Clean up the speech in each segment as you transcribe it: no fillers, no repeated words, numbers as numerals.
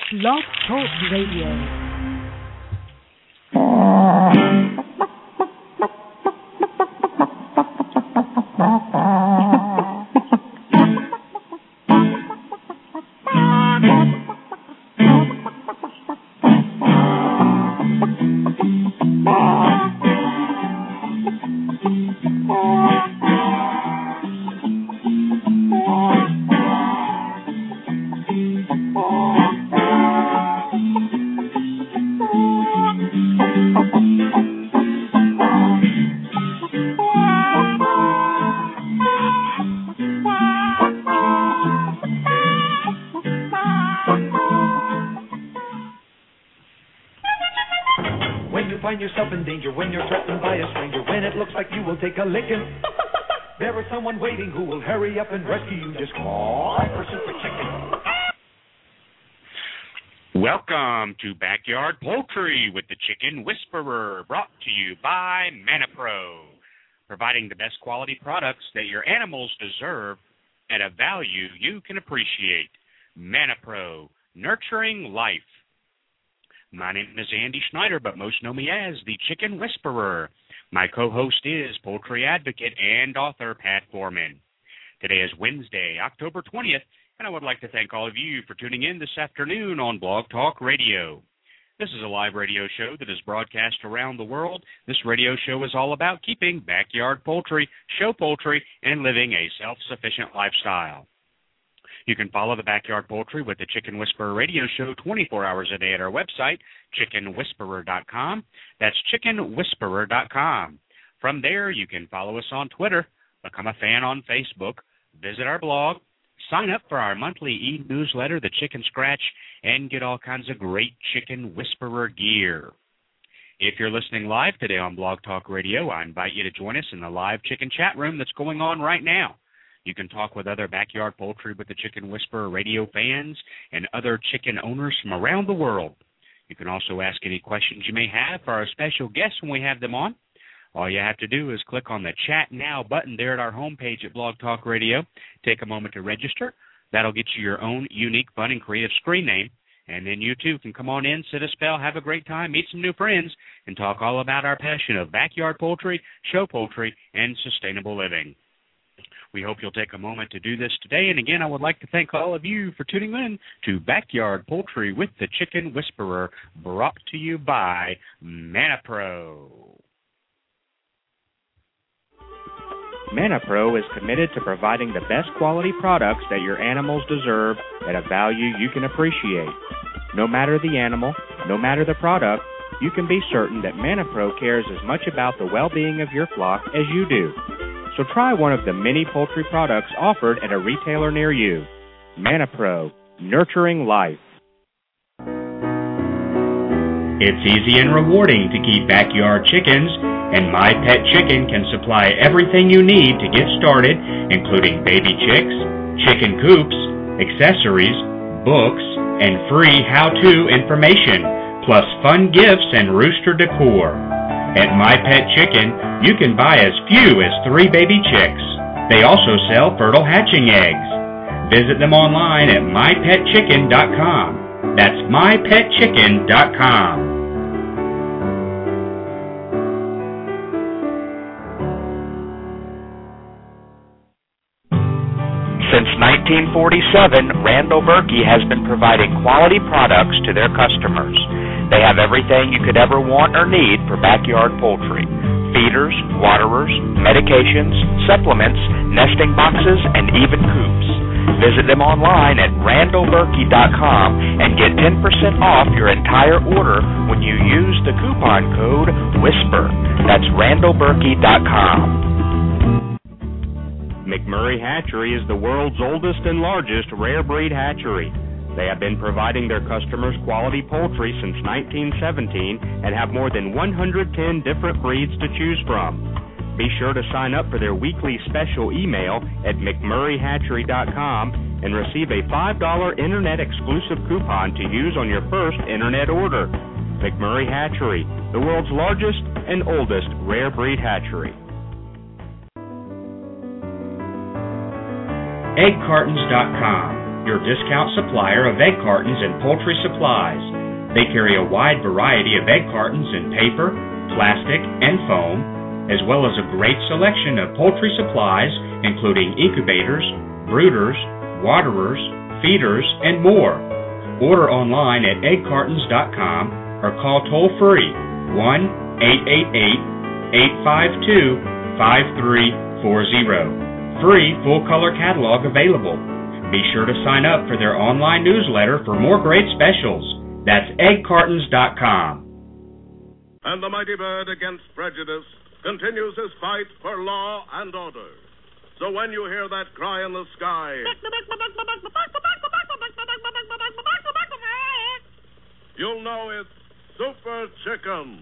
Blog Talk Radio. Take a licking. There is someone waiting who will hurry up and rescue you. Just call for Super Chicken. Welcome to Backyard Poultry with the Chicken Whisperer, brought to you by ManaPro, providing the best quality products that your animals deserve at a value you can appreciate. ManaPro, nurturing life. My name is Andy Schneider, but most know me as the Chicken Whisperer. My co-host is poultry advocate and author Pat Foreman. Today is Wednesday, October 20th, and I would like to thank all of you for tuning in this afternoon on Blog Talk Radio. This is a live radio show that is broadcast around the world. This radio show is all about keeping backyard poultry, show poultry, and living a self-sufficient lifestyle. You can follow the Backyard Poultry with the Chicken Whisperer radio show 24 hours a day at our website, chickenwhisperer.com. That's chickenwhisperer.com. From there, you can follow us on Twitter, become a fan on Facebook, visit our blog, sign up for our monthly e-newsletter, The Chicken Scratch, and get all kinds of great Chicken Whisperer gear. If you're listening live today on Blog Talk Radio, I invite you to join us in the live chicken chat room that's going on right now. You can talk with other Backyard Poultry with the Chicken Whisperer radio fans and other chicken owners from around the world. You can also ask any questions you may have for our special guests when we have them on. All you have to do is click on the Chat Now button there at our homepage at Blog Talk Radio. Take a moment to register. That'll get you your own unique, fun, and creative screen name. And then you, too, can come on in, sit a spell, have a great time, meet some new friends, and talk all about our passion of backyard poultry, show poultry, and sustainable living. We hope you'll take a moment to do this today. And again, I would like to thank all of you for tuning in to Backyard Poultry with the Chicken Whisperer, brought to you by ManaPro. ManaPro is committed to providing the best quality products that your animals deserve at a value you can appreciate. No matter the animal, no matter the product, you can be certain that ManaPro cares as much about the well-being of your flock as you do. So try one of the many poultry products offered at a retailer near you. ManaPro, nurturing life. It's easy and rewarding to keep backyard chickens, and My Pet Chicken can supply everything you need to get started, including baby chicks, chicken coops, accessories, books, and free how-to information, plus fun gifts and rooster decor. At My Pet Chicken, you can buy as few as 3 baby chicks. They also sell fertile hatching eggs. Visit them online at mypetchicken.com. That's mypetchicken.com. Since 1947, Randall Berkey has been providing quality products to their customers. They have everything you could ever want or need for backyard poultry: feeders, waterers, medications, supplements, nesting boxes, and even coops. Visit them online at randallberkey.com and get 10% off your entire order when you use the coupon code WHISPER. That's randallberkey.com. McMurray Hatchery is the world's oldest and largest rare breed hatchery. They have been providing their customers quality poultry since 1917 and have more than 110 different breeds to choose from. Be sure to sign up for their weekly special email at mcmurrayhatchery.com and receive a $5 internet exclusive coupon to use on your first internet order. McMurray Hatchery, the world's largest and oldest rare breed hatchery. EggCartons.com. your discount supplier of egg cartons and poultry supplies. They carry a wide variety of egg cartons in paper, plastic, and foam, as well as a great selection of poultry supplies, including incubators, brooders, waterers, feeders, and more. Order online at eggcartons.com or call toll-free 1-888-852-5340. Free full-color catalog available. Be sure to sign up for their online newsletter for more great specials. That's eggcartons.com. And the mighty bird against prejudice continues his fight for law and order. So when you hear that cry in the sky, you'll know it's Super Chicken.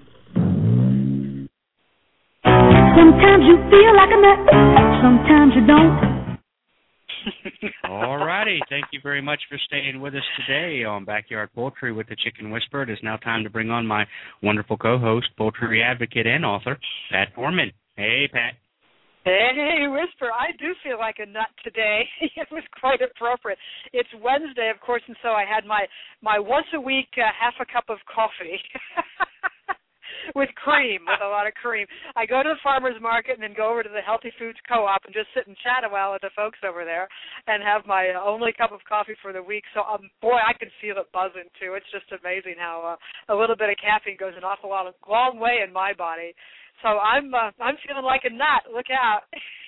Sometimes you feel like a nut, sometimes you don't. All righty. Thank you very much for staying with us today on Backyard Poultry with the Chicken Whisperer. It is now time to bring on my wonderful co-host, poultry advocate and author, Pat Foreman. Hey, Pat. Hey, Whisper, I do feel like a nut today. It was quite appropriate. It's Wednesday, of course, and so I had my once-a-week half a cup of coffee with cream, with a lot of cream. I go to the farmer's market and then go over to the Healthy Foods Co-op and just sit and chat a while with the folks over there and have my only cup of coffee for the week. So, boy, I can feel it buzzing, too. It's just amazing how a little bit of caffeine goes an awful long way in my body. So I'm feeling like a nut. Look out.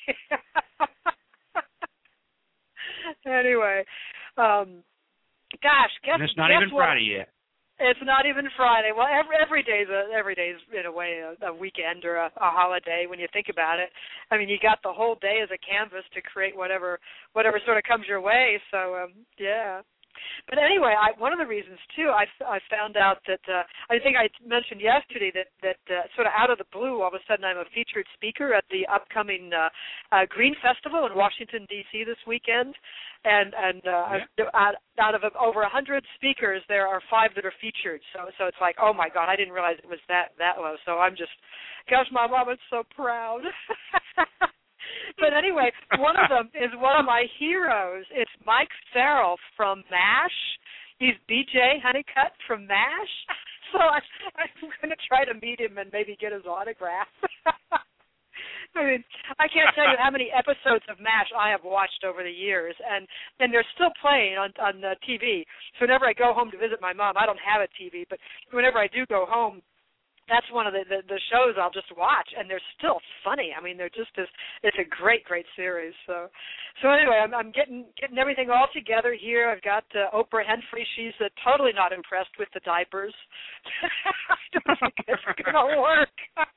Anyway, gosh, guess it's not even Friday yet. It's not even Friday. Well, every day's in a way a weekend or a holiday when you think about it. I mean, you got the whole day as a canvas to create whatever sort of comes your way. So yeah. But anyway, one of the reasons, too, I found out that I think I mentioned yesterday that sort of out of the blue, all of a sudden I'm a featured speaker at the upcoming Green Festival in Washington, D.C. this weekend. And out of over 100 speakers, there are 5 that are featured. So it's like, oh, my God, I didn't realize it was that low. So I'm just, gosh, my mom is so proud. But anyway, one of them is one of my heroes. It's Mike Farrell from MASH. He's BJ Honeycutt from MASH. So I'm going to try to meet him and maybe get his autograph. I mean, I can't tell you how many episodes of MASH I have watched over the years, and they're still playing on TV. So whenever I go home to visit my mom, I don't have a TV, but whenever I do go home, that's one of the shows I'll just watch, and they're still funny. I mean, they're just it's a great series. So anyway, I'm getting everything all together here. I've got Oprah Winfrey. She's totally not impressed with the diapers. I don't think it's gonna work.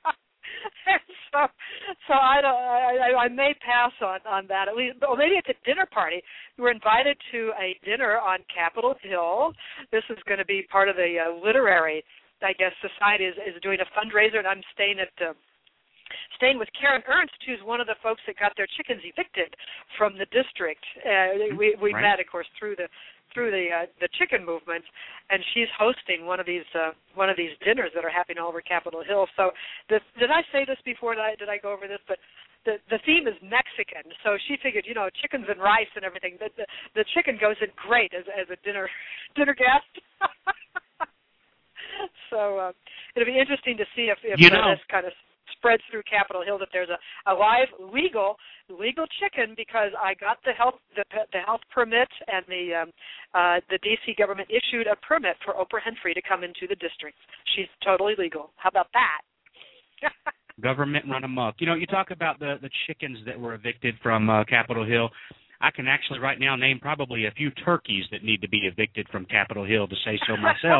So I may pass on that, at least, or maybe it's a dinner party. We're invited to a dinner on Capitol Hill. This is going to be part of the literary, I guess, society is doing a fundraiser, and I'm staying with Karen Ernst, who's one of the folks that got their chickens evicted from the district. We right. met, of course, through the chicken movement, and she's hosting one of these dinners that are happening all over Capitol Hill. So did I say this before? Did I go over this? But the theme is Mexican, so she figured, chickens and rice and everything. The chicken goes in great as a dinner guest. So it'll be interesting to see if this kind of spreads through Capitol Hill, that there's a live legal chicken, because I got the health permit, and the D.C. government issued a permit for Oprah Winfrey to come into the district. She's totally legal. How about that? Government run amok. You talk about the chickens that were evicted from Capitol Hill. I can actually right now name probably a few turkeys that need to be evicted from Capitol Hill, to say so myself.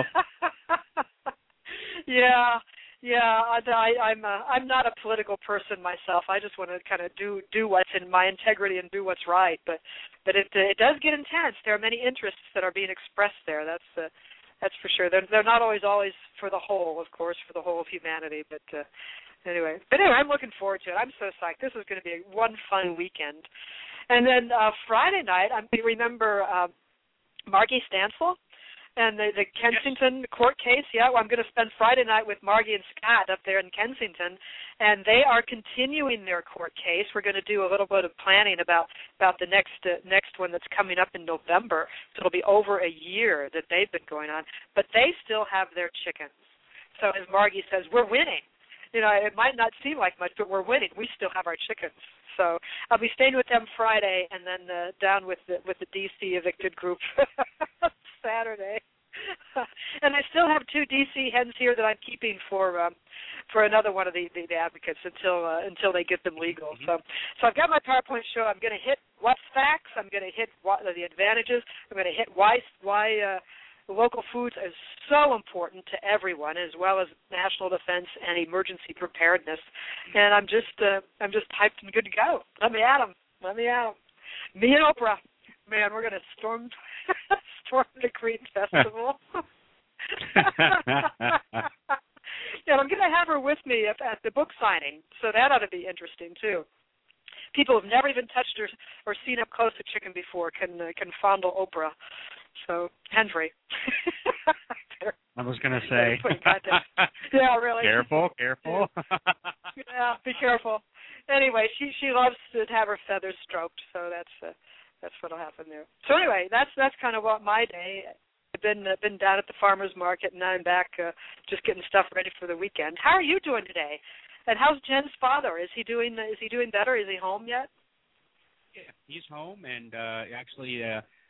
Yeah. I'm not a political person myself. I just want to kind of do what's in my integrity and do what's right. But it does get intense. There are many interests that are being expressed there. That's for sure. They're not always for the whole, of course, for the whole of humanity. But anyway, I'm looking forward to it. I'm so psyched. This is going to be one fun weekend. And then Friday night, remember Margie Stansel? And the Kensington court case, well, I'm going to spend Friday night with Margie and Scott up there in Kensington, and they are continuing their court case. We're going to do a little bit of planning about the next one that's coming up in November. So it'll be over a year that they've been going on, but they still have their chickens. So as Margie says, we're winning. You know, it might not seem like much, but we're winning. We still have our chickens. So I'll be staying with them Friday, and then down with the DC evicted group Saturday. And I still have 2 DC hens here that I'm keeping for another one of the advocates until they get them legal. So I've got my PowerPoint show. I'm going to hit what's facts. I'm going to hit the advantages. I'm going to hit why local foods is so important to everyone, as well as national defense and emergency preparedness. And I'm just hyped and good to go. Let me at 'em. Me and Oprah, man, we're going to storm the Green Festival. And I'm going to have her with me at the book signing, so that ought to be interesting too. People who've never even touched or seen up close a chicken before can fondle Oprah. So, Henry. I was going to say. Yeah, really. Careful. Yeah, be careful. Anyway, she loves to have her feathers stroked, so that's what'll happen there. So anyway, that's kind of what my day. I've been down at the farmers market, and now I'm back just getting stuff ready for the weekend. How are you doing today? And how's Jen's father? Is he doing better? Is he home yet? Yeah, he's home, and actually.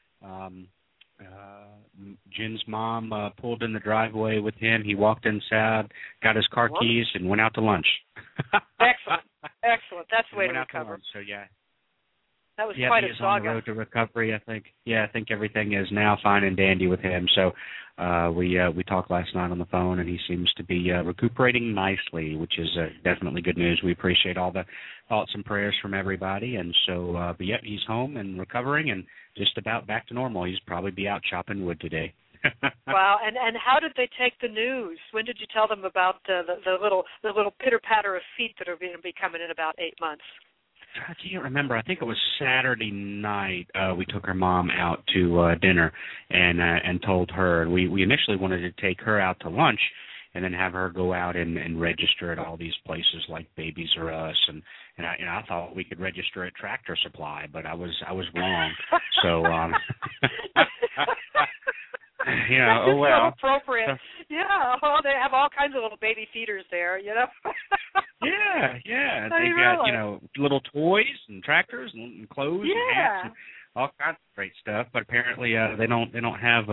Jen's mom pulled in the driveway with him. He walked inside, got his car keys, and went out to lunch. Excellent. That's the way to recover. So yeah, that was quite a saga. On the road to recovery, I think. Yeah, I think everything is now fine and dandy with him. So we talked last night on the phone, and he seems to be recuperating nicely, which is definitely good news. We appreciate all the thoughts and prayers from everybody. And so, but yeah, he's home and recovering and just about back to normal. He's probably be out chopping wood today. Wow, and how did they take the news? When did you tell them about the little pitter patter of feet that are going to be coming in about 8 months? I can't remember. I think it was Saturday night. We took her mom out to dinner and told her. We initially wanted to take her out to lunch and then have her go out and register at all these places like Babies R Us and I thought we could register at Tractor Supply, but I was wrong. So you know, oh well. So appropriate. Yeah, well, they have all kinds of little baby feeders there, you know. Yeah. They got, you know, little toys and tractors and clothes and hats and all kinds of great stuff. But apparently, they don't have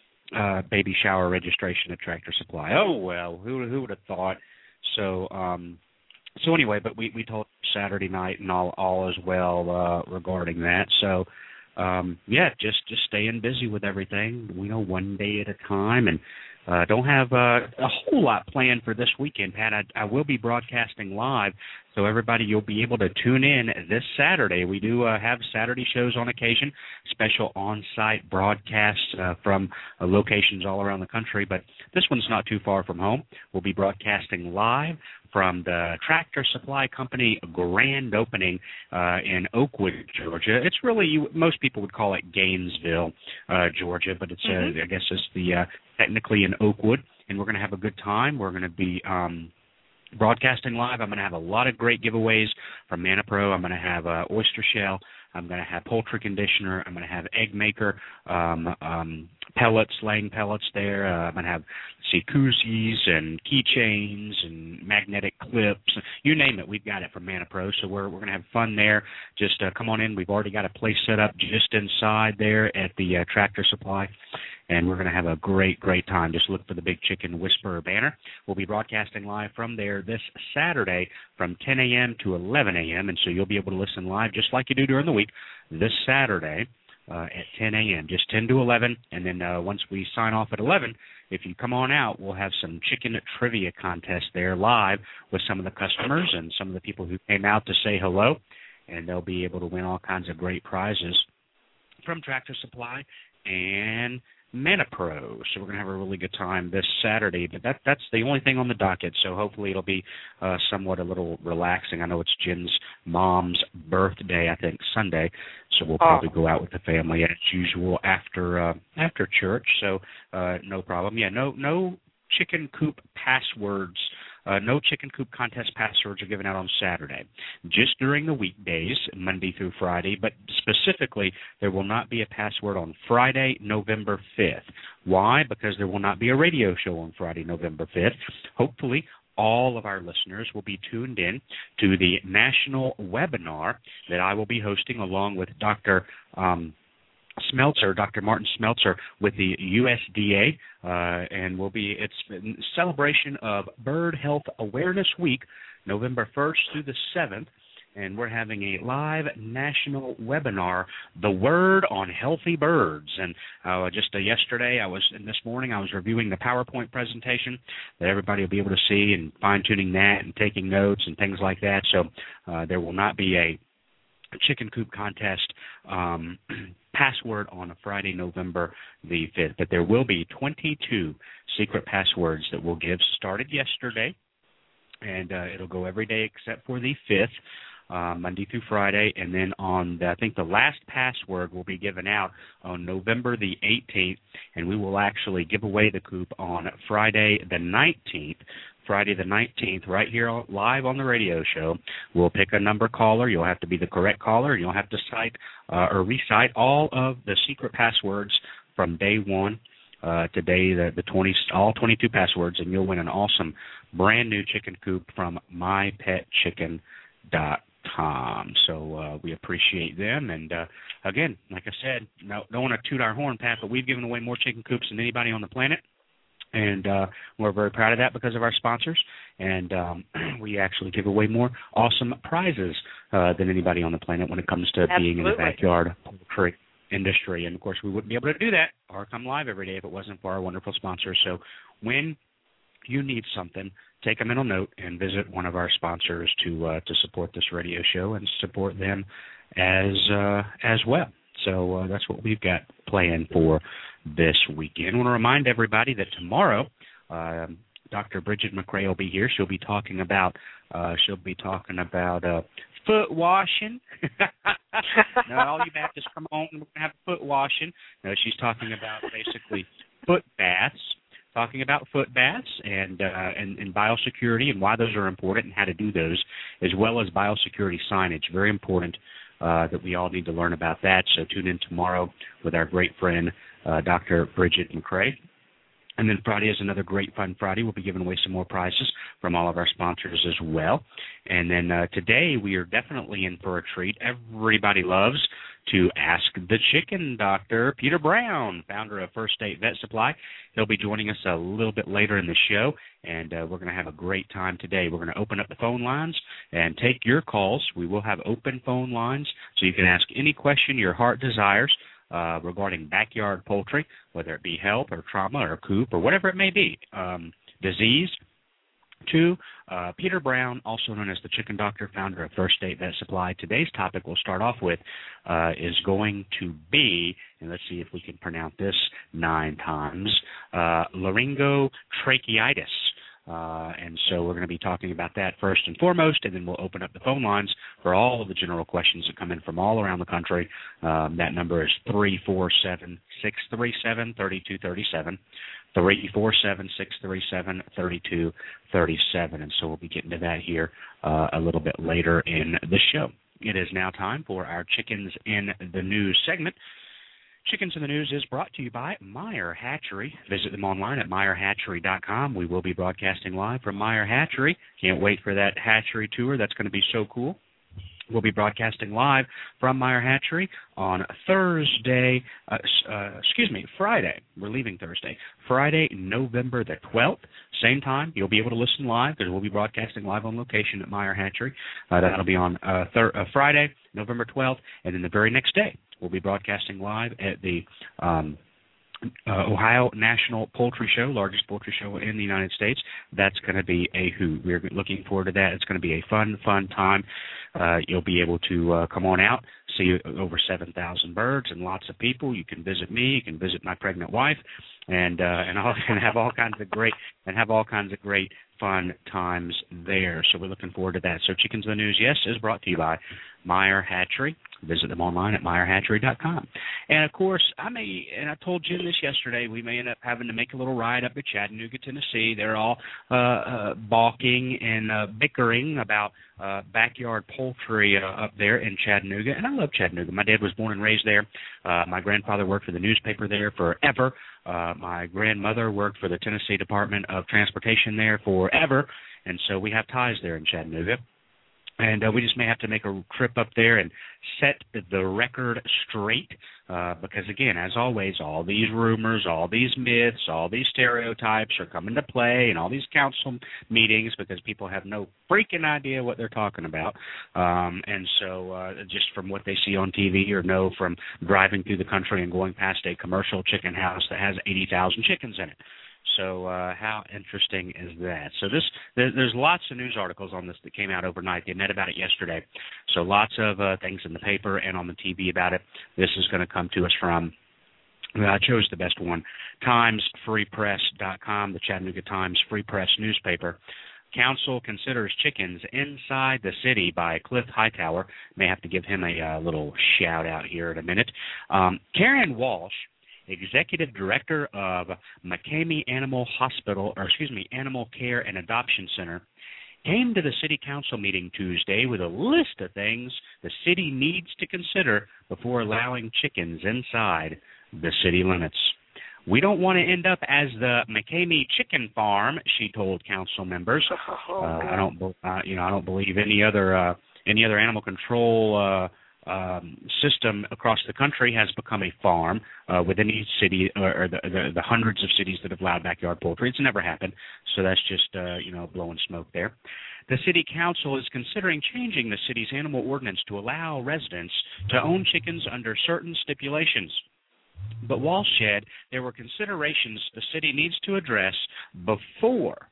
a baby shower registration at Tractor Supply. Oh well, who would have thought? So anyway, but we told Saturday night and all as well regarding that. So. Just staying busy with everything, you know, one day at a time, and don't have a whole lot planned for this weekend, Pat. I will be broadcasting live, so everybody, you'll be able to tune in this Saturday. We do have Saturday shows on occasion, special on-site broadcasts from locations all around the country, but this one's not too far from home. We'll be broadcasting live from the Tractor Supply Company grand opening in Oakwood, Georgia. It's really, most people would call it Gainesville, Georgia, but it's I guess it's technically in Oakwood, and we're going to have a good time. We're going to be broadcasting live. I'm going to have a lot of great giveaways from ManaPro. I'm going to have oyster shell. I'm going to have poultry conditioner. I'm going to have egg maker, pellets, laying pellets there. I'm going to have, koozies and keychains and magnetic clips. You name it, we've got it from ManaPro. So we're going to have fun there. Just come on in. We've already got a place set up just inside there at the Tractor Supply. And we're going to have a great time. Just look for the Big Chicken Whisperer banner. We'll be broadcasting live from there this Saturday from 10 a.m. to 11 a.m., and so you'll be able to listen live just like you do during the week this Saturday at 10 a.m., just 10 to 11. And then once we sign off at 11, if you come on out, we'll have some chicken trivia contest there live with some of the customers and some of the people who came out to say hello, and they'll be able to win all kinds of great prizes from Tractor Supply and ManaPro. So we're going to have a really good time this Saturday. But that's the only thing on the docket. So hopefully it'll be somewhat a little relaxing. I know it's Jen's mom's birthday, I think, Sunday. So we'll probably go out with the family as usual after church. So no problem. Yeah, no chicken coop passwords. No chicken coop contest passwords are given out on Saturday, just during the weekdays, Monday through Friday, but specifically there will not be a password on Friday, November 5th. Why? Because there will not be a radio show on Friday, November 5th. Hopefully, all of our listeners will be tuned in to the national webinar that I will be hosting along with Dr. Martin Smeltzer with the USDA, and it's in celebration of Bird Health Awareness Week, November 1st through the 7th, and we're having a live national webinar, The Word on Healthy Birds. And just yesterday, this morning, I was reviewing the PowerPoint presentation that everybody will be able to see and fine-tuning that and taking notes and things like that. So there will not be a chicken coop contest password on a Friday, November the 5th, but there will be 22 secret passwords that we'll give, started yesterday, and it'll go every day except for the 5th, Monday through Friday, and then I think the last password will be given out on November the 18th, and we will actually give away the coop on Friday the 19th. Friday the 19th, right here live on the radio show. We'll pick a number caller. You'll have to be the correct caller, and you'll have to cite or recite all of the secret passwords from day one to day all 22 passwords, and you'll win an awesome brand new chicken coop from mypetchicken.com. So we appreciate them, and again, like I said, don't want to toot our horn, Pat, but we've given away more chicken coops than anybody on the planet. And we're very proud of that because of our sponsors. And we actually give away more awesome prizes than anybody on the planet when it comes to being in the backyard poultry industry. And, of course, we wouldn't be able to do that or come live every day if it wasn't for our wonderful sponsors. So when you need something, take a mental note and visit one of our sponsors to support this radio show and support them as well. So that's what we've got planned for this weekend. I want to remind everybody that tomorrow Dr. Bridget McRae will be here. She'll be talking about foot washing. No, all you Baptists, come on, we're going to have foot washing. No, she's talking about basically foot baths. Talking about foot baths and biosecurity and why those are important and how to do those, as well as biosecurity signage. Very important that we all need to learn about that. So tune in tomorrow with our great friend, Dr. Bridget McRae. And then Friday is another great fun Friday. We'll be giving away some more prizes from all of our sponsors as well. And then today we are definitely in for a treat. Everybody loves to ask the chicken doctor, Peter Brown, founder of First State Vet Supply. He'll be joining us a little bit later in the show, and we're going to have a great time today. We're going to open up the phone lines and take your calls. We will have open phone lines, so you can ask any question your heart desires regarding backyard poultry, whether it be health or trauma or coop or whatever it may be, disease. To Peter Brown, also known as the Chicken Doctor, founder of First State Vet Supply. Today's topic we'll start off with is going to be, and let's see if we can pronounce this 9 times, laryngotracheitis. And so we're going to be talking about that first and foremost, and then we'll open up the phone lines for all of the general questions that come in from all around the country. That number is 347-637-3237. 347-637-3237. And so we'll be getting to that here a little bit later in the show. It is now time for our Chickens in the News segment. Chickens in the News is brought to you by Meyer Hatchery. Visit them online at MeyerHatchery.com. We will be broadcasting live from Meyer Hatchery. Can't wait for that hatchery tour. That's going to be so cool. We'll be broadcasting live from Meyer Hatchery on Friday. We're leaving Thursday. Friday, November the 12th. Same time. You'll be able to listen live because we'll be broadcasting live on location at Meyer Hatchery. That'll be on Friday, November 12th. And then the very next day, we'll be broadcasting live at the Ohio National Poultry Show, largest poultry show in the United States. That's going to be a hoot. We're looking forward to that. It's going to be a fun time. You'll be able to come on out, see over 7,000 birds and lots of people. You can visit me. You can visit my pregnant wife, and have all kinds of great fun times there. So we're looking forward to that. So Chickens in the News, yes, is brought to you by Meyer Hatchery. Visit them online at MeyerHatchery.com. And, of course, I told Jim this yesterday, we may end up having to make a little ride up to Chattanooga, Tennessee. They're all balking and bickering about backyard poultry up there in Chattanooga. And I love Chattanooga. My dad was born and raised there. My grandfather worked for the newspaper there forever. My grandmother worked for the Tennessee Department of Transportation there forever. And so we have ties there in Chattanooga. And we just may have to make a trip up there and set the record straight because, again, as always, all these rumors, all these myths, all these stereotypes are coming to play in all these council meetings because people have no freaking idea what they're talking about. And so just from what they see on TV or know from driving through the country and going past a commercial chicken house that has 80,000 chickens in it. So how interesting is that? So there's lots of news articles on this that came out overnight. They met about it yesterday. So lots of things in the paper and on the TV about it. This is going to come to us from, I chose the best one, TimesFreePress.com, the Chattanooga Times Free Press newspaper. Council considers chickens inside the city by Cliff Hightower. May have to give him a little shout out here in a minute. Karen Walsh, Executive Director of McCamey Animal Care and Adoption Center, came to the City Council meeting Tuesday with a list of things the city needs to consider before allowing chickens inside the city limits. We don't want to end up as the McCamey Chicken Farm, she told council members. I don't believe any other animal control system across the country has become a farm within each city or the hundreds of cities that have allowed backyard poultry. It's never happened, so that's just blowing smoke there. The city council is considering changing the city's animal ordinance to allow residents to own chickens under certain stipulations. But Walsh said there were considerations the city needs to address before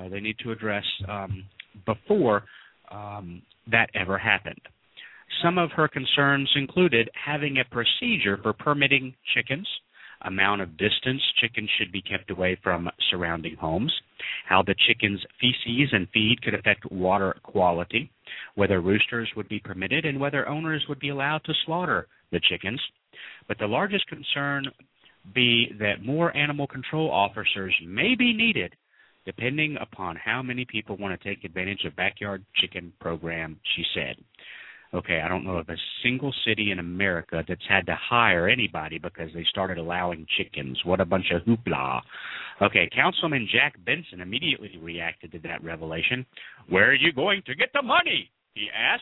that ever happened. Some of her concerns included having a procedure for permitting chickens, amount of distance chickens should be kept away from surrounding homes, how the chickens' feces and feed could affect water quality, whether roosters would be permitted, and whether owners would be allowed to slaughter the chickens. But the largest concern be that more animal control officers may be needed depending upon how many people want to take advantage of backyard chicken program, she said. Okay, I don't know of a single city in America that's had to hire anybody because they started allowing chickens. What a bunch of hoopla. Okay, Councilman Jack Benson immediately reacted to that revelation. Where are you going to get the money? He asked.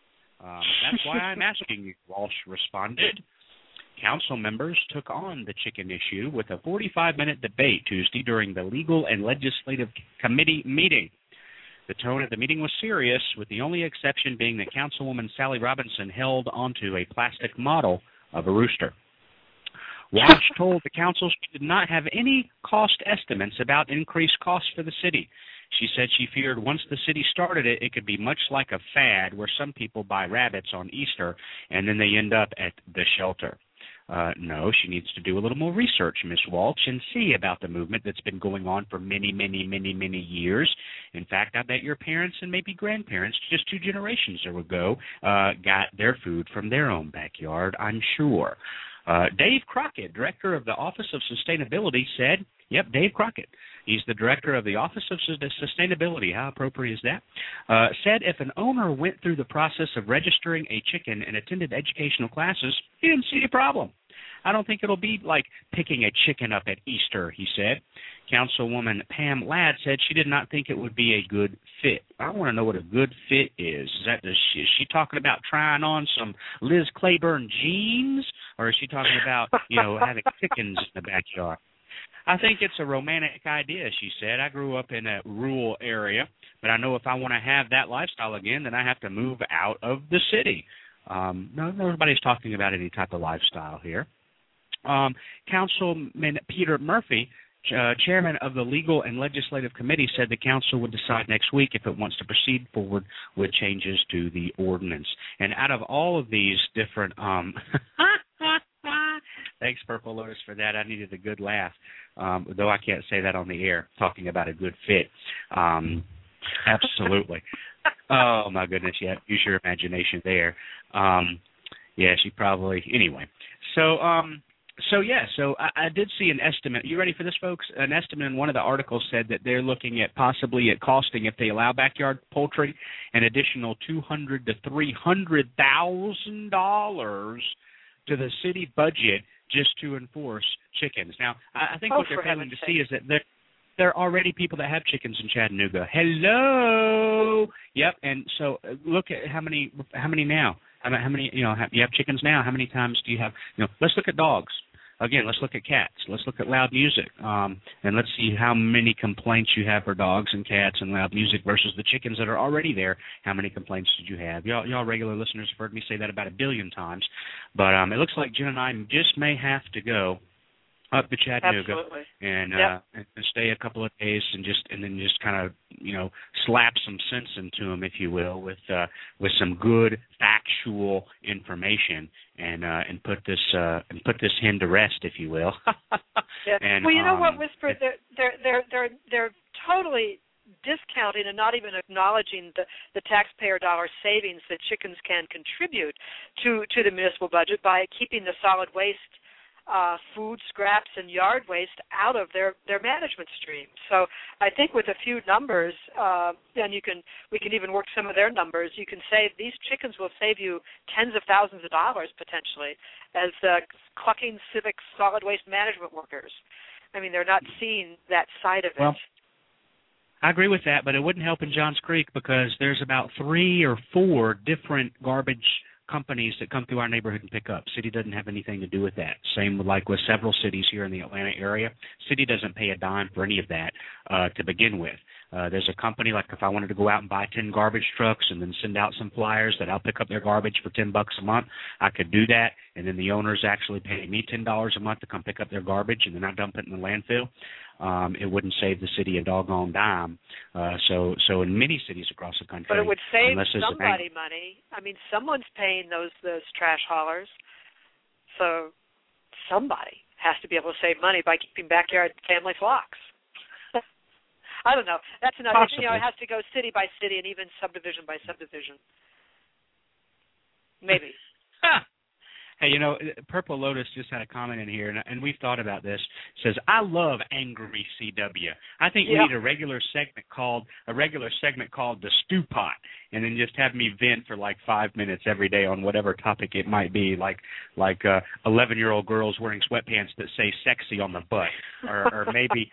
That's why I'm asking you, Walsh responded. Council members took on the chicken issue with a 45-minute debate Tuesday during the Legal and Legislative Committee meeting. The tone of the meeting was serious, with the only exception being that Councilwoman Sally Robinson held onto a plastic model of a rooster. Walsh told the council she did not have any cost estimates about increased costs for the city. She said she feared once the city started it, it could be much like a fad where some people buy rabbits on Easter and then they end up at the shelter. No, she needs to do a little more research, Miss Walsh, and see about the movement that's been going on for many, many, many, many years. In fact, I bet your parents and maybe grandparents just 2 generations ago got their food from their own backyard, I'm sure. Dave Crockett, director of the Office of Sustainability, said, yep, Dave Crockett, he's the director of the Office of Sustainability, how appropriate is that, said if an owner went through the process of registering a chicken and attended educational classes, he didn't see a problem. I don't think it'll be like picking a chicken up at Easter, he said. Councilwoman Pam Ladd said she did not think it would be a good fit. I want to know what a good fit is. Is she talking about trying on some Liz Claiborne jeans, or is she talking about, having chickens in the backyard? I think it's a romantic idea, she said. I grew up in a rural area, but I know if I want to have that lifestyle again, then I have to move out of the city. No, nobody's talking about any type of lifestyle here. Councilman Peter Murphy chairman of the Legal and Legislative Committee said the council would decide next week if it wants to proceed forward with changes to the ordinance. And out of all of these different thanks, Purple Lotus, for that. I needed a good laugh, though I can't say that on the air, talking about a good fit. Absolutely. Oh, my goodness, yeah, use your imagination there. Yeah, she probably, anyway. So I did see an estimate. You ready for this, folks? An estimate in one of the articles said that they're looking at possibly at costing, if they allow backyard poultry, an additional $200,000 to $300,000 to the city budget just to enforce chickens. Now, I think what they're failing to see is that there are already people that have chickens in Chattanooga. Hello. Yep. And so look at how many now. How many, you have chickens now. How many times do you have, let's look at dogs. Again, let's look at cats. Let's look at loud music. And let's see how many complaints you have for dogs and cats and loud music versus the chickens that are already there. How many complaints did you have? Y'all regular listeners have heard me say that about 1 billion times. But it looks like Jen and I just may have to go up to Chattanooga and stay a couple of days and then just kind of slap some sense into them, if you will, with some good factual information and put this hen to rest, if you will. Yeah. And, well, you know what, Whisper? They're totally discounting and not even acknowledging the taxpayer dollar savings that chickens can contribute to the municipal budget by keeping the solid waste, food scraps and yard waste out of their management stream. So I think with a few numbers, and we can even work some of their numbers, you can say these chickens will save you tens of thousands of dollars potentially as clucking civic solid waste management workers. I mean, they're not seeing that side of it. Well, I agree with that, but it wouldn't help in Johns Creek because there's about 3 or 4 different garbage companies that come through our neighborhood and pick up. City doesn't have anything to do with that. Same with several cities here in the Atlanta area. City doesn't pay a dime for any of that to begin with. There's a company, like if I wanted to go out and buy 10 garbage trucks and then send out some flyers that I'll pick up their garbage for $10 a month, I could do that, and then the owners actually pay me $10 a month to come pick up their garbage, and then I dump it in the landfill. It wouldn't save the city a doggone dime. So in many cities across the country, but it would save somebody money. I mean, someone's paying those trash haulers, so somebody has to be able to save money by keeping backyard family flocks. I don't know. That's another. It has to go city by city and even subdivision by subdivision. Maybe. Hey, Purple Lotus just had a comment in here, and we've thought about this. It says, "I love angry CW. I think we need a regular segment called the Stew Pot, and then just have me vent for like 5 minutes every day on whatever topic it might be, like 11-year-old girls wearing sweatpants that say sexy on the butt, or maybe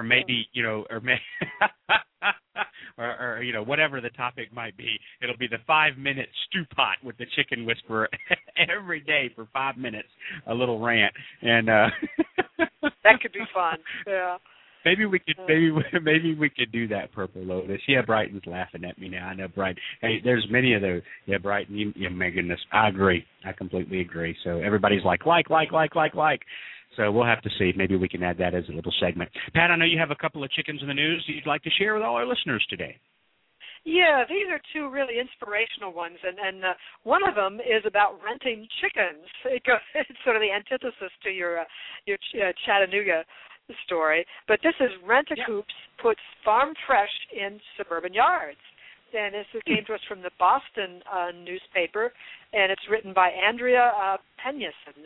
whatever the topic might be. It'll be the 5-minute Stew Pot with the Chicken Whisperer every day for 5 minutes, a little rant, and that could be fun. Yeah. Maybe we could do that, Purple Lotus. Yeah, Brighton's laughing at me now. I know Brighton. Hey, there's many of those. Yeah, Brighton. My goodness, I agree. I completely agree. So everybody's like. So we'll have to see. Maybe we can add that as a little segment. Pat, I know you have a couple of chickens in the news you'd like to share with all our listeners today. Yeah, these are 2 really inspirational ones, and one of them is about renting chickens. It's sort of the antithesis to your Chattanooga story, but this is Rent-A-Coops puts farm fresh in suburban yards. And this came to us from the Boston newspaper, and it's written by Andrea Penyeson,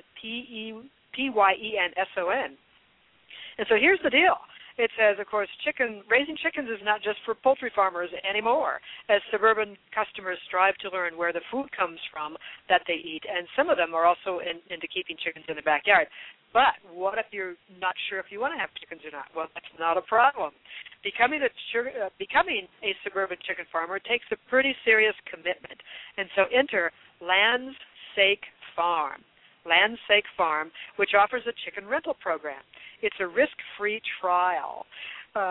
Pyenson. And so here's the deal. It says, of course, raising chickens is not just for poultry farmers anymore, as suburban customers strive to learn where the food comes from that they eat, and some of them are also into keeping chickens in the backyard. But what if you're not sure if you want to have chickens or not? Well, that's not a problem. Becoming a suburban chicken farmer takes a pretty serious commitment, and so enter Land's Sake Farm, which offers a chicken rental program. It's a risk-free trial.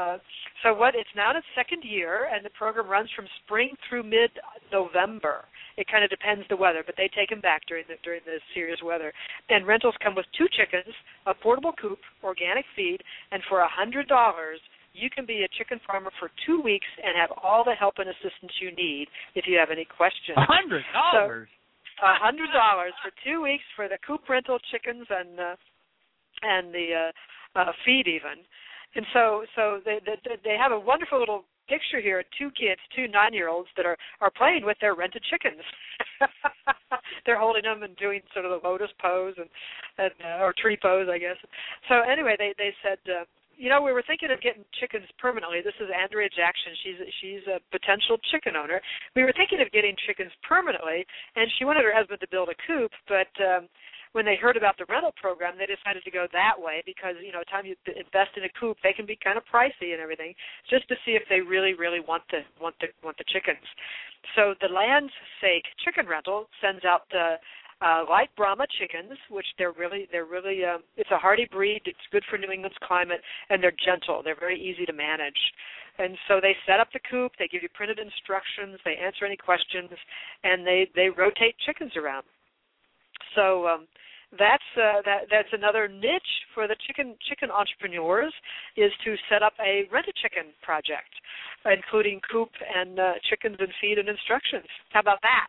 It's now in its 2nd year, and the program runs from spring through mid-November. It kind of depends the weather, but they take them back during the serious weather. And rentals come with 2 chickens, a portable coop, organic feed, and for $100, you can be a chicken farmer for 2 weeks and have all the help and assistance you need if you have any questions. $100? So, $100 for 2 weeks for the coop rental, chickens, and the feed even. And so they have a wonderful little picture here of 2 kids, 2 9-year-olds that are playing with their rented chickens. They're holding them and doing sort of the lotus pose and or tree pose, I guess. So anyway, they said, we were thinking of getting chickens permanently. This is Andrea Jackson. She's a potential chicken owner. We were thinking of getting chickens permanently, and she wanted her husband to build a coop, but when they heard about the rental program, they decided to go that way because, the time you invest in a coop, they can be kind of pricey and everything, just to see if they really, really want the chickens. So the Land's Sake Chicken Rental sends out the light Brahma chickens, which they're really it's a hardy breed. It's good for New England's climate, and they're gentle. They're very easy to manage. And so they set up the coop. They give you printed instructions. They answer any questions, and they rotate chickens around. So that's another niche for the chicken entrepreneurs, is to set up a rent-a-chicken project, including coop and chickens and feed and instructions. How about that?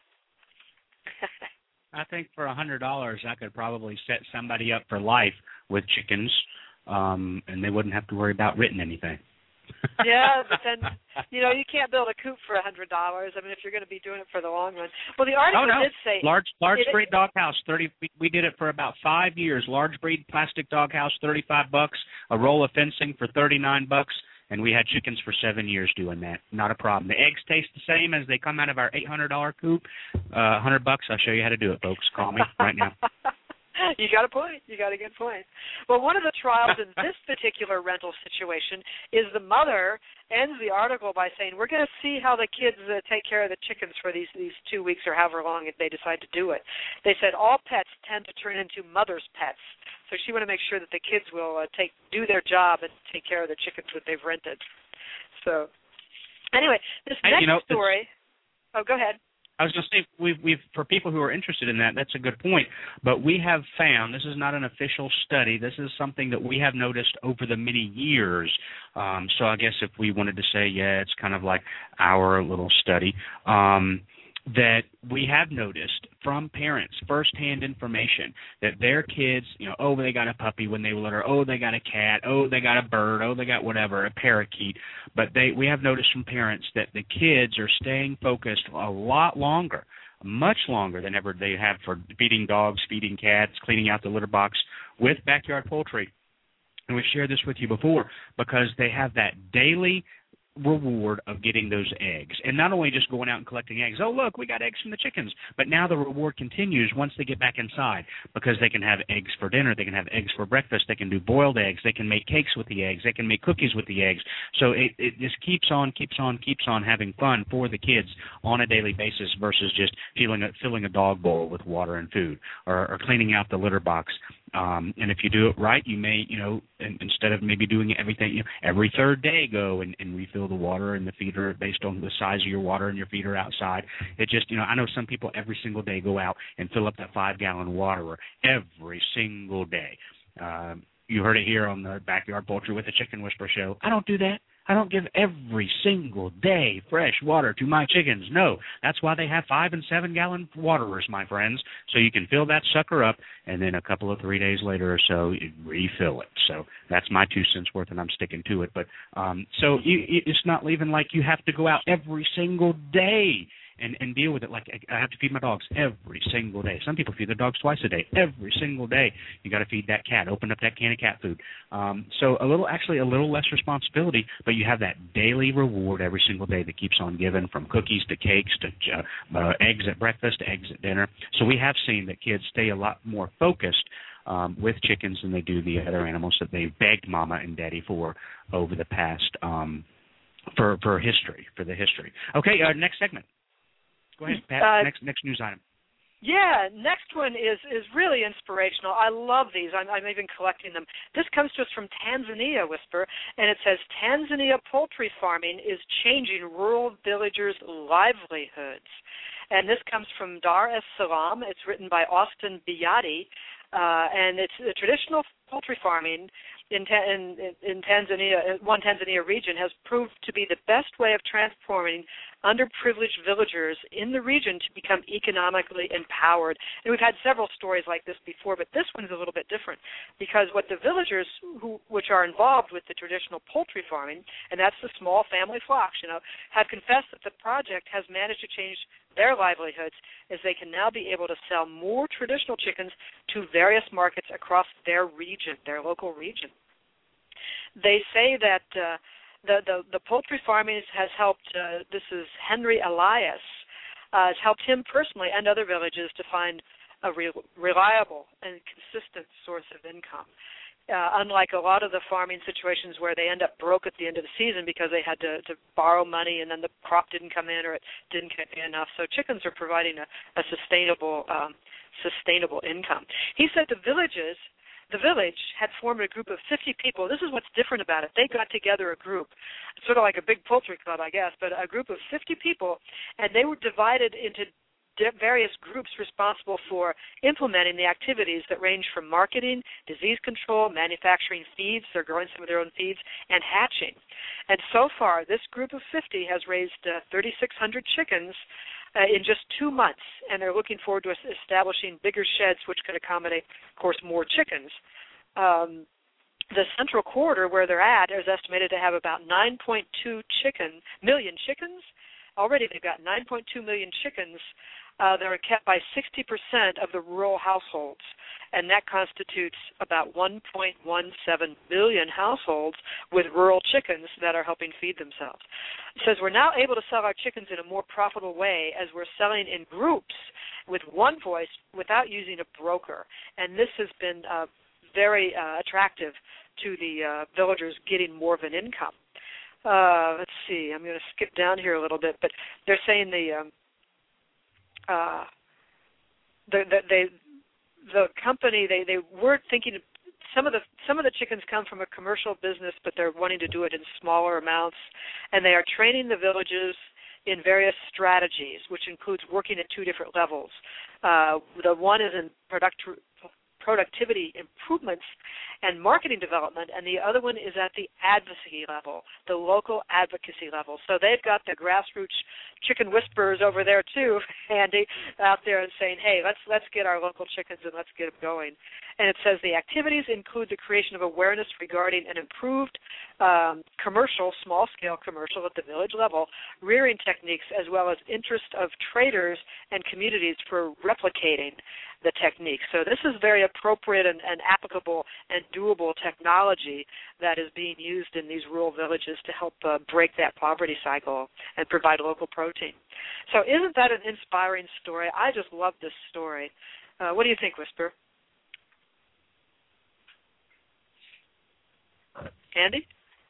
I think for $100, I could probably set somebody up for life with chickens, and they wouldn't have to worry about renting anything. Yeah, but then, you can't build a coop for $100. I mean, if you're going to be doing it for the long run. Well, the article did say... Large breed doghouse, we did it for about 5 years. Large breed plastic doghouse, $35. A roll of fencing for $39. And we had chickens for 7 years doing that. Not a problem. The eggs taste the same as they come out of our $800 coop. $100. I'll show you how to do it, folks. Call me right now. You got a point. You got a good point. Well, one of the trials in this particular rental situation is the mother ends the article by saying, we're going to see how the kids take care of the chickens for these 2 weeks or however long they decide to do it. They said all pets tend to turn into mother's pets. So she want to make sure that the kids will do their job and take care of the chickens that they've rented. So anyway, this next story. Oh, go ahead. I was going to say, we've for people who are interested in that, that's a good point. But we have found, this is not an official study, this is something that we have noticed over the many years. So I guess if we wanted to say, it's kind of like our little study, that we have noticed from parents, firsthand information, that their kids, they got a puppy when they were little, they got a cat, they got a bird, they got whatever, a parakeet. But we have noticed from parents that the kids are staying focused a lot longer, much longer than ever they have for feeding dogs, feeding cats, cleaning out the litter box with backyard poultry. And we've shared this with you before because they have that daily reward of getting those eggs, and not only just going out and collecting eggs. Oh, look, we got eggs from the chickens. But now the reward continues once they get back inside, because they can have eggs for dinner, they can have eggs for breakfast, they can do boiled eggs, they can make cakes with the eggs, they can make cookies with the eggs. So it just keeps on having fun for the kids on a daily basis versus just filling a dog bowl with water and food or cleaning out the litter box. And if you do it right, you may, instead of maybe doing everything, every third day go and refill the water in the feeder based on the size of your water and your feeder outside. It just, I know some people every single day go out and fill up that 5-gallon waterer every single day. You heard it here on the Backyard Poultry with the Chicken Whisperer show. I don't do that. I don't give every single day fresh water to my chickens. No, that's why they have 5- and 7-gallon waterers, my friends, so you can fill that sucker up, and then a couple of 3 days later or so, you refill it. So that's my 2 cents worth, and I'm sticking to it. But so it's not even like you have to go out every single day and deal with it. Like, I have to feed my dogs every single day. Some people feed their dogs twice a day. Every single day, you got to feed that cat. Open up that can of cat food. So a little less responsibility, but you have that daily reward every single day that keeps on giving, from cookies to cakes to eggs at breakfast to eggs at dinner. So we have seen that kids stay a lot more focused with chickens than they do the other animals that they've begged Mama and Daddy for over the past for the history. Okay, next segment. Go ahead, Pat. Next news item. Yeah, next one is really inspirational. I love these. I'm even collecting them. This comes to us from Tanzania, Whisper, and it says, Tanzania poultry farming is changing rural villagers' livelihoods. And this comes from Dar es Salaam. It's written by Austin Biati, and it's a traditional poultry farming in Tanzania, one Tanzania region, has proved to be the best way of transforming underprivileged villagers in the region to become economically empowered. And we've had several stories like this before, but this one's a little bit different because what the villagers which are involved with the traditional poultry farming, and that's the small family flocks, have confessed that the project has managed to change their livelihoods as they can now be able to sell more traditional chickens to various markets across their region, their local region. They say that the poultry farming has helped, this is Henry Elias, has helped him personally and other villages to find a reliable and consistent source of income. Unlike a lot of the farming situations where they end up broke at the end of the season because they had to borrow money and then the crop didn't come in or it didn't get enough. So chickens are providing a sustainable income. He said the village had formed a group of 50 people. This is what's different about it. They got together a group, sort of like a big poultry club, I guess, but a group of 50 people, and they were divided into various groups responsible for implementing the activities that range from marketing, disease control, manufacturing feeds, they're growing some of their own feeds, and hatching. And so far, this group of 50 has raised 3,600 chickens in just 2 months, and they're looking forward to establishing bigger sheds which could accommodate, of course, more chickens. The central corridor where they're at is estimated to have about 9.2 million chickens. Already they've got 9.2 million chickens that are kept by 60% of the rural households, and that constitutes about 1.17 billion households with rural chickens that are helping feed themselves. It says we're now able to sell our chickens in a more profitable way as we're selling in groups with one voice without using a broker, and this has been very attractive to the villagers getting more of an income. Let's see, I'm going to skip down here a little bit, but they're saying the company they were thinking some of the chickens come from a commercial business, but they're wanting to do it in smaller amounts, and they are training the villages in various strategies, which includes working at 2 different levels. The one is in productivity improvements and marketing development, and the other one is at the advocacy level, the local advocacy level. So they've got the grassroots chicken whisperers over there too, Andy, out there and saying, hey, let's get our local chickens and let's get them going. And it says the activities include the creation of awareness regarding an improved small-scale commercial at the village level, rearing techniques, as well as interest of traders and communities for replicating the technique. So this is very appropriate and applicable and doable technology that is being used in these rural villages to help break that poverty cycle and provide local protein. So isn't that an inspiring story? I just love this story. What do you think, Whisper? Andy?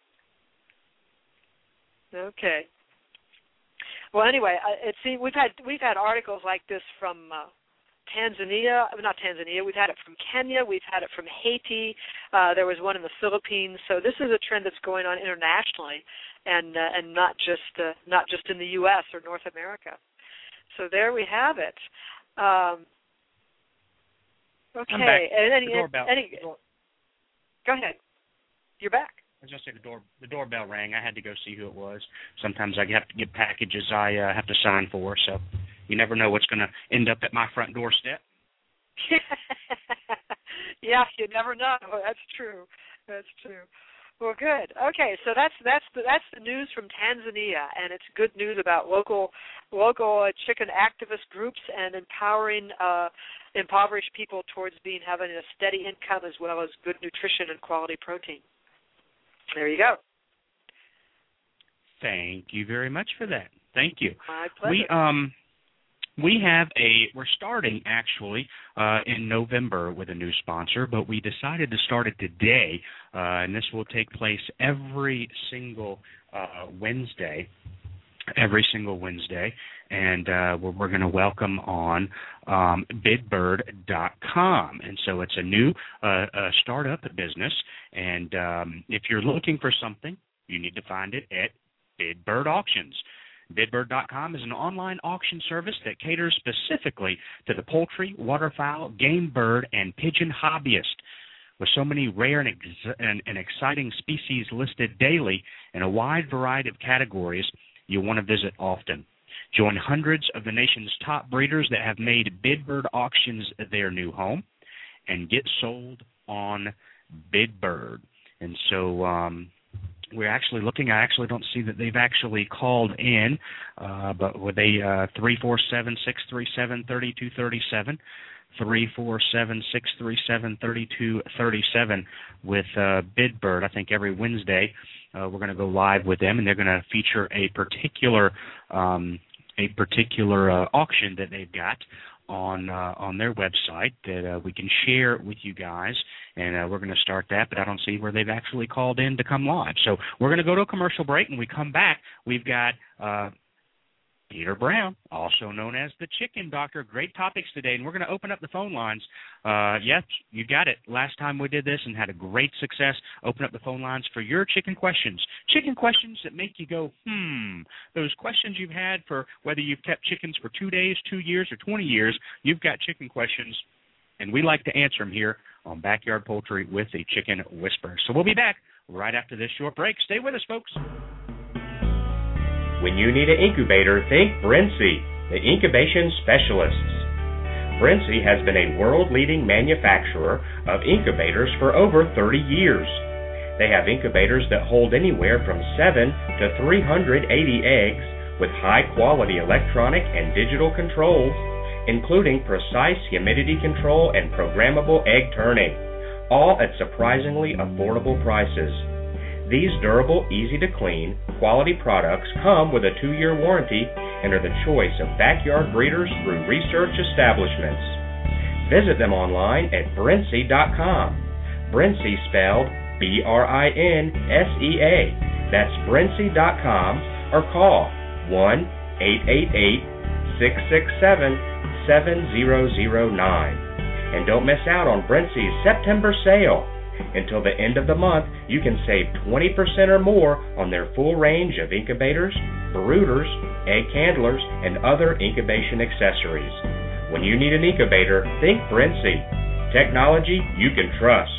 Okay. Well, anyway, we've had articles like this from Tanzania, not Tanzania, we've had it from Kenya, we've had it from Haiti, there was one in the Philippines, so this is a trend that's going on internationally and not just in the U.S. or North America. So there we have it. Okay. I'm back. And the doorbell. Go ahead. You're back. I was just saying the doorbell rang. I had to go see who it was. Sometimes I have to get packages I have to sign for, so you never know what's going to end up at my front doorstep. Yeah, you never know. That's true. That's true. Well, good. Okay, so that's the news from Tanzania, and it's good news about local chicken activist groups and empowering impoverished people towards having a steady income as well as good nutrition and quality protein. There you go. Thank you very much for that. Thank you. My pleasure. We're starting actually in November with a new sponsor, but we decided to start it today, and this will take place every single Wednesday, and we're going to welcome on BidBird.com, and so it's a new startup business, and if you're looking for something, you need to find it at BidBird Auctions. Bidbird.com is an online auction service that caters specifically to the poultry, waterfowl, game bird, and pigeon hobbyist. With so many rare and exciting species listed daily in a wide variety of categories, you'll want to visit often. Join hundreds of the nation's top breeders that have made Bidbird auctions their new home and get sold on Bidbird. And so we're actually looking. I actually don't see that they've actually called in, but were they 347-637-3237, 347-637-3237 with Bidbird. I think every Wednesday we're going to go live with them, and they're going to feature a particular auction that they've got on their website that we can share with you guys, and we're going to start that, but I don't see where they've actually called in to come live. So we're going to go to a commercial break. When we come back, we've got Peter Brown, also known as the Chicken Doctor. Great topics today, and we're going to open up the phone lines. Yes, you got it. Last time we did this and had a great success. Open up the phone lines for your chicken questions. Chicken questions that make you go, Those questions you've had for whether you've kept chickens for 2 days, 2 years, or 20 years, you've got chicken questions, and we like to answer them here on Backyard Poultry with the Chicken Whisperer. So we'll be back right after this short break. Stay with us, folks. When you need an incubator, think Brinsea, the incubation specialists. Brinsea has been a world-leading manufacturer of incubators for over 30 years. They have incubators that hold anywhere from 7 to 380 eggs with high-quality electronic and digital controls, including precise humidity control and programmable egg turning, all at surprisingly affordable prices. These durable, easy-to-clean, quality products come with a 2-year warranty and are the choice of backyard breeders through research establishments. Visit them online at Brinsea.com. Brinsea spelled B-R-I-N-S-E-A. That's Brinsea.com, or call 1-888-667-7009. And don't miss out on Brinsea's September sale. Until the end of the month, you can save 20% or more on their full range of incubators, brooders, egg handlers, and other incubation accessories. When you need an incubator, think Brinsea. Technology you can trust.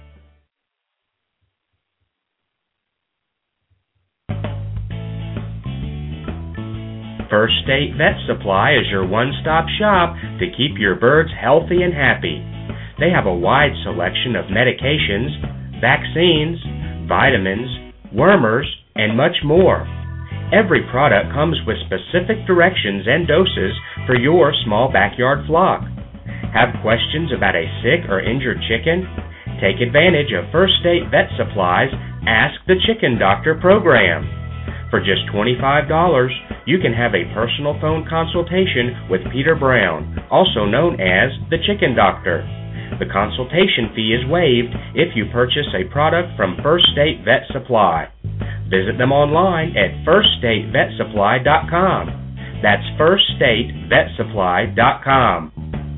First State Vet Supply is your one-stop shop to keep your birds healthy and happy. They have a wide selection of medications, vaccines, vitamins, wormers, and much more. Every product comes with specific directions and doses for your small backyard flock. Have questions about a sick or injured chicken? Take advantage of First State Vet Supply's Ask the Chicken Doctor program. For just $25, you can have a personal phone consultation with Peter Brown, also known as the Chicken Doctor. The consultation fee is waived if you purchase a product from First State Vet Supply. Visit them online at firststatevetsupply.com. That's firststatevetsupply.com.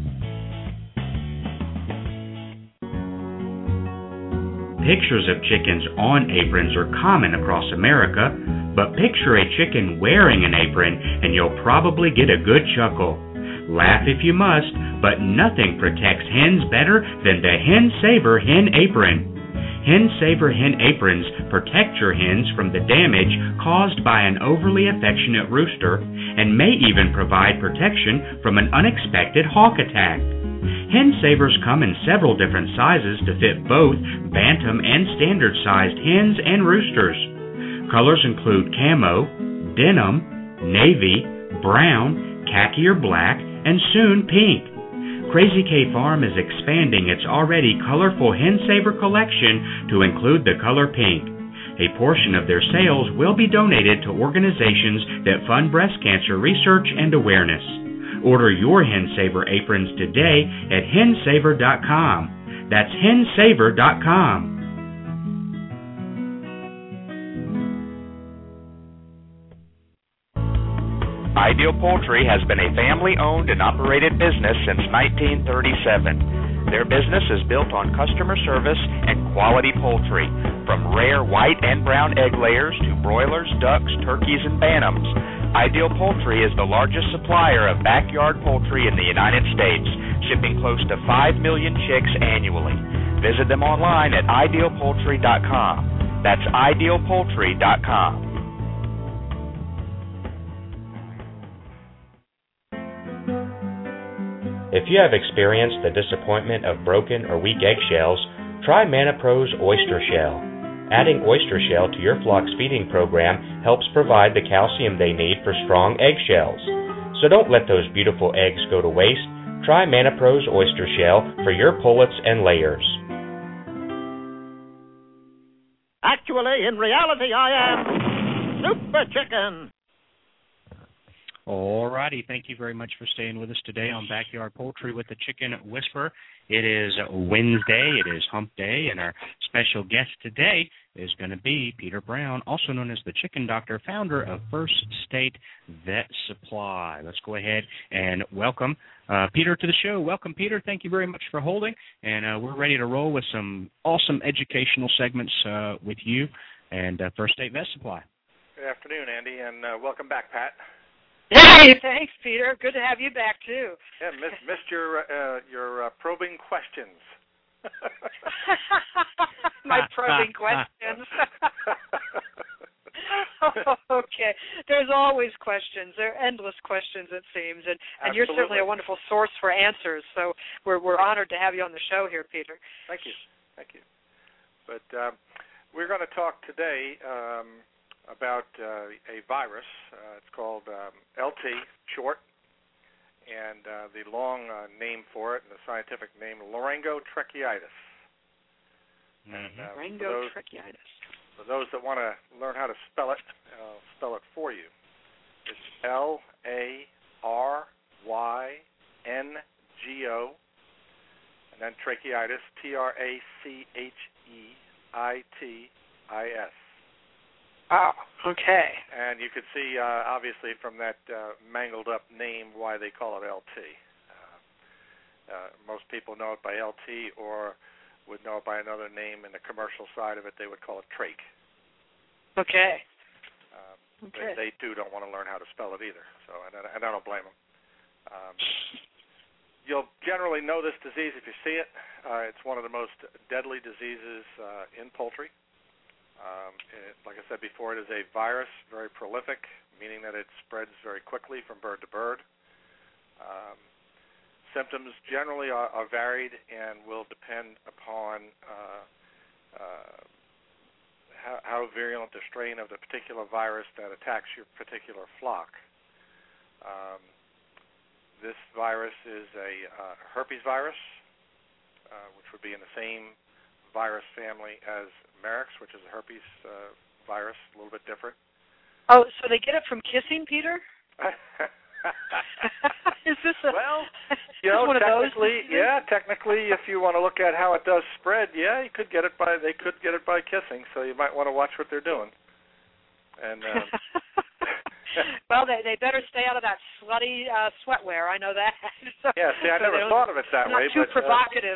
Pictures of chickens on aprons are common across America, but picture a chicken wearing an apron and you'll probably get a good chuckle. Laugh if you must, but nothing protects hens better than the Hen Saver Hen Apron. Hen Saver Hen Aprons protect your hens from the damage caused by an overly affectionate rooster and may even provide protection from an unexpected hawk attack. Hen Savers come in several different sizes to fit both bantam and standard-sized hens and roosters. Colors include camo, denim, navy, brown, khaki or black, and soon pink. Crazy K Farm is expanding its already colorful Hen Saver collection to include the color pink. A portion of their sales will be donated to organizations that fund breast cancer research and awareness. Order your Hen Saver aprons today at hensaver.com. That's hensaver.com. Ideal Poultry has been a family-owned and operated business since 1937. Their business is built on customer service and quality poultry, from rare white and brown egg layers to broilers, ducks, turkeys, and bantams. Ideal Poultry is the largest supplier of backyard poultry in the United States, shipping close to 5 million chicks annually. Visit them online at idealpoultry.com. That's idealpoultry.com. If you have experienced the disappointment of broken or weak eggshells, try ManaPro's Oyster Shell. Adding oyster shell to your flock's feeding program helps provide the calcium they need for strong eggshells. So don't let those beautiful eggs go to waste. Try ManaPro's Oyster Shell for your pullets and layers. Actually, in reality, I am Super Chicken. All righty. Thank you very much for staying with us today on Backyard Poultry with the Chicken Whisperer. It is Wednesday. It is Hump Day, and our special guest today is going to be Peter Brown, also known as the Chicken Doctor, founder of First State Vet Supply. Let's go ahead and welcome Peter to the show. Welcome, Peter. Thank you very much for holding, and we're ready to roll with some awesome educational segments with you and First State Vet Supply. Good afternoon, Andy, and welcome back, Pat. Hey, thanks, Peter. Good to have you back too. Yeah, missed your probing questions. My probing questions. Okay. There's always questions. There are endless questions, it seems, and you're certainly a wonderful source for answers. So we're honored to have you on the show here, Peter. Thank you. But we're going to talk today about a virus. It's called LT, short, and the long name for it, and the scientific name, laryngotracheitis. Laryngotracheitis. For those that want to learn how to spell it, I'll spell it for you. It's LARYNGO, and then tracheitis, TRACHEITIS. Oh, okay. And you could see, obviously, from that mangled-up name why they call it LT. Most people know it by LT or would know it by another name. In the commercial side of it, they would call it trach. Okay. They too don't want to learn how to spell it either, so and I don't blame them. You'll generally know this disease if you see it. It's one of the most deadly diseases in poultry. Like I said before, it is a virus, very prolific, meaning that it spreads very quickly from bird to bird. Symptoms generally are varied and will depend upon how virulent the strain of the particular virus that attacks your particular flock. This virus is a herpes virus, which would be in the same virus family as Merix, which is a herpes virus, a little bit different. Oh, so they get it from kissing, Peter? Is this well, one of technically, those? Technically, if you want to look at how it does spread, they could get it by kissing. So you might want to watch what they're doing. And well, they better stay out of that slutty sweatwear. I know that. Yeah, see, I never thought of it that way. Not too provocative.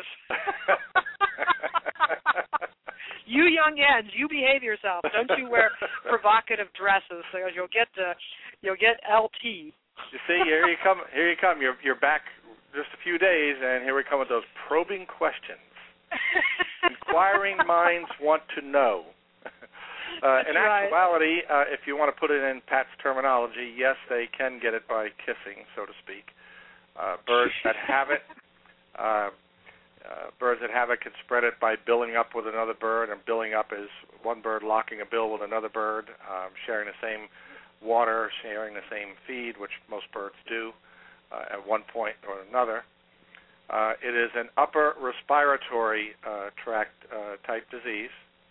You young hens, you behave yourself. Don't you wear provocative dresses, so you'll get LT. You see, here you come. You're back just a few days, and here we come with those probing questions. Inquiring minds want to know. In actuality, if you want to put it in Pat's terminology, yes, they can get it by kissing, so to speak. Birds that have it. Birds that have it can spread it by billing up with another bird, and billing up is one bird locking a bill with another bird, sharing the same water, sharing the same feed, which most birds do at one point or another. It is an upper respiratory tract type disease.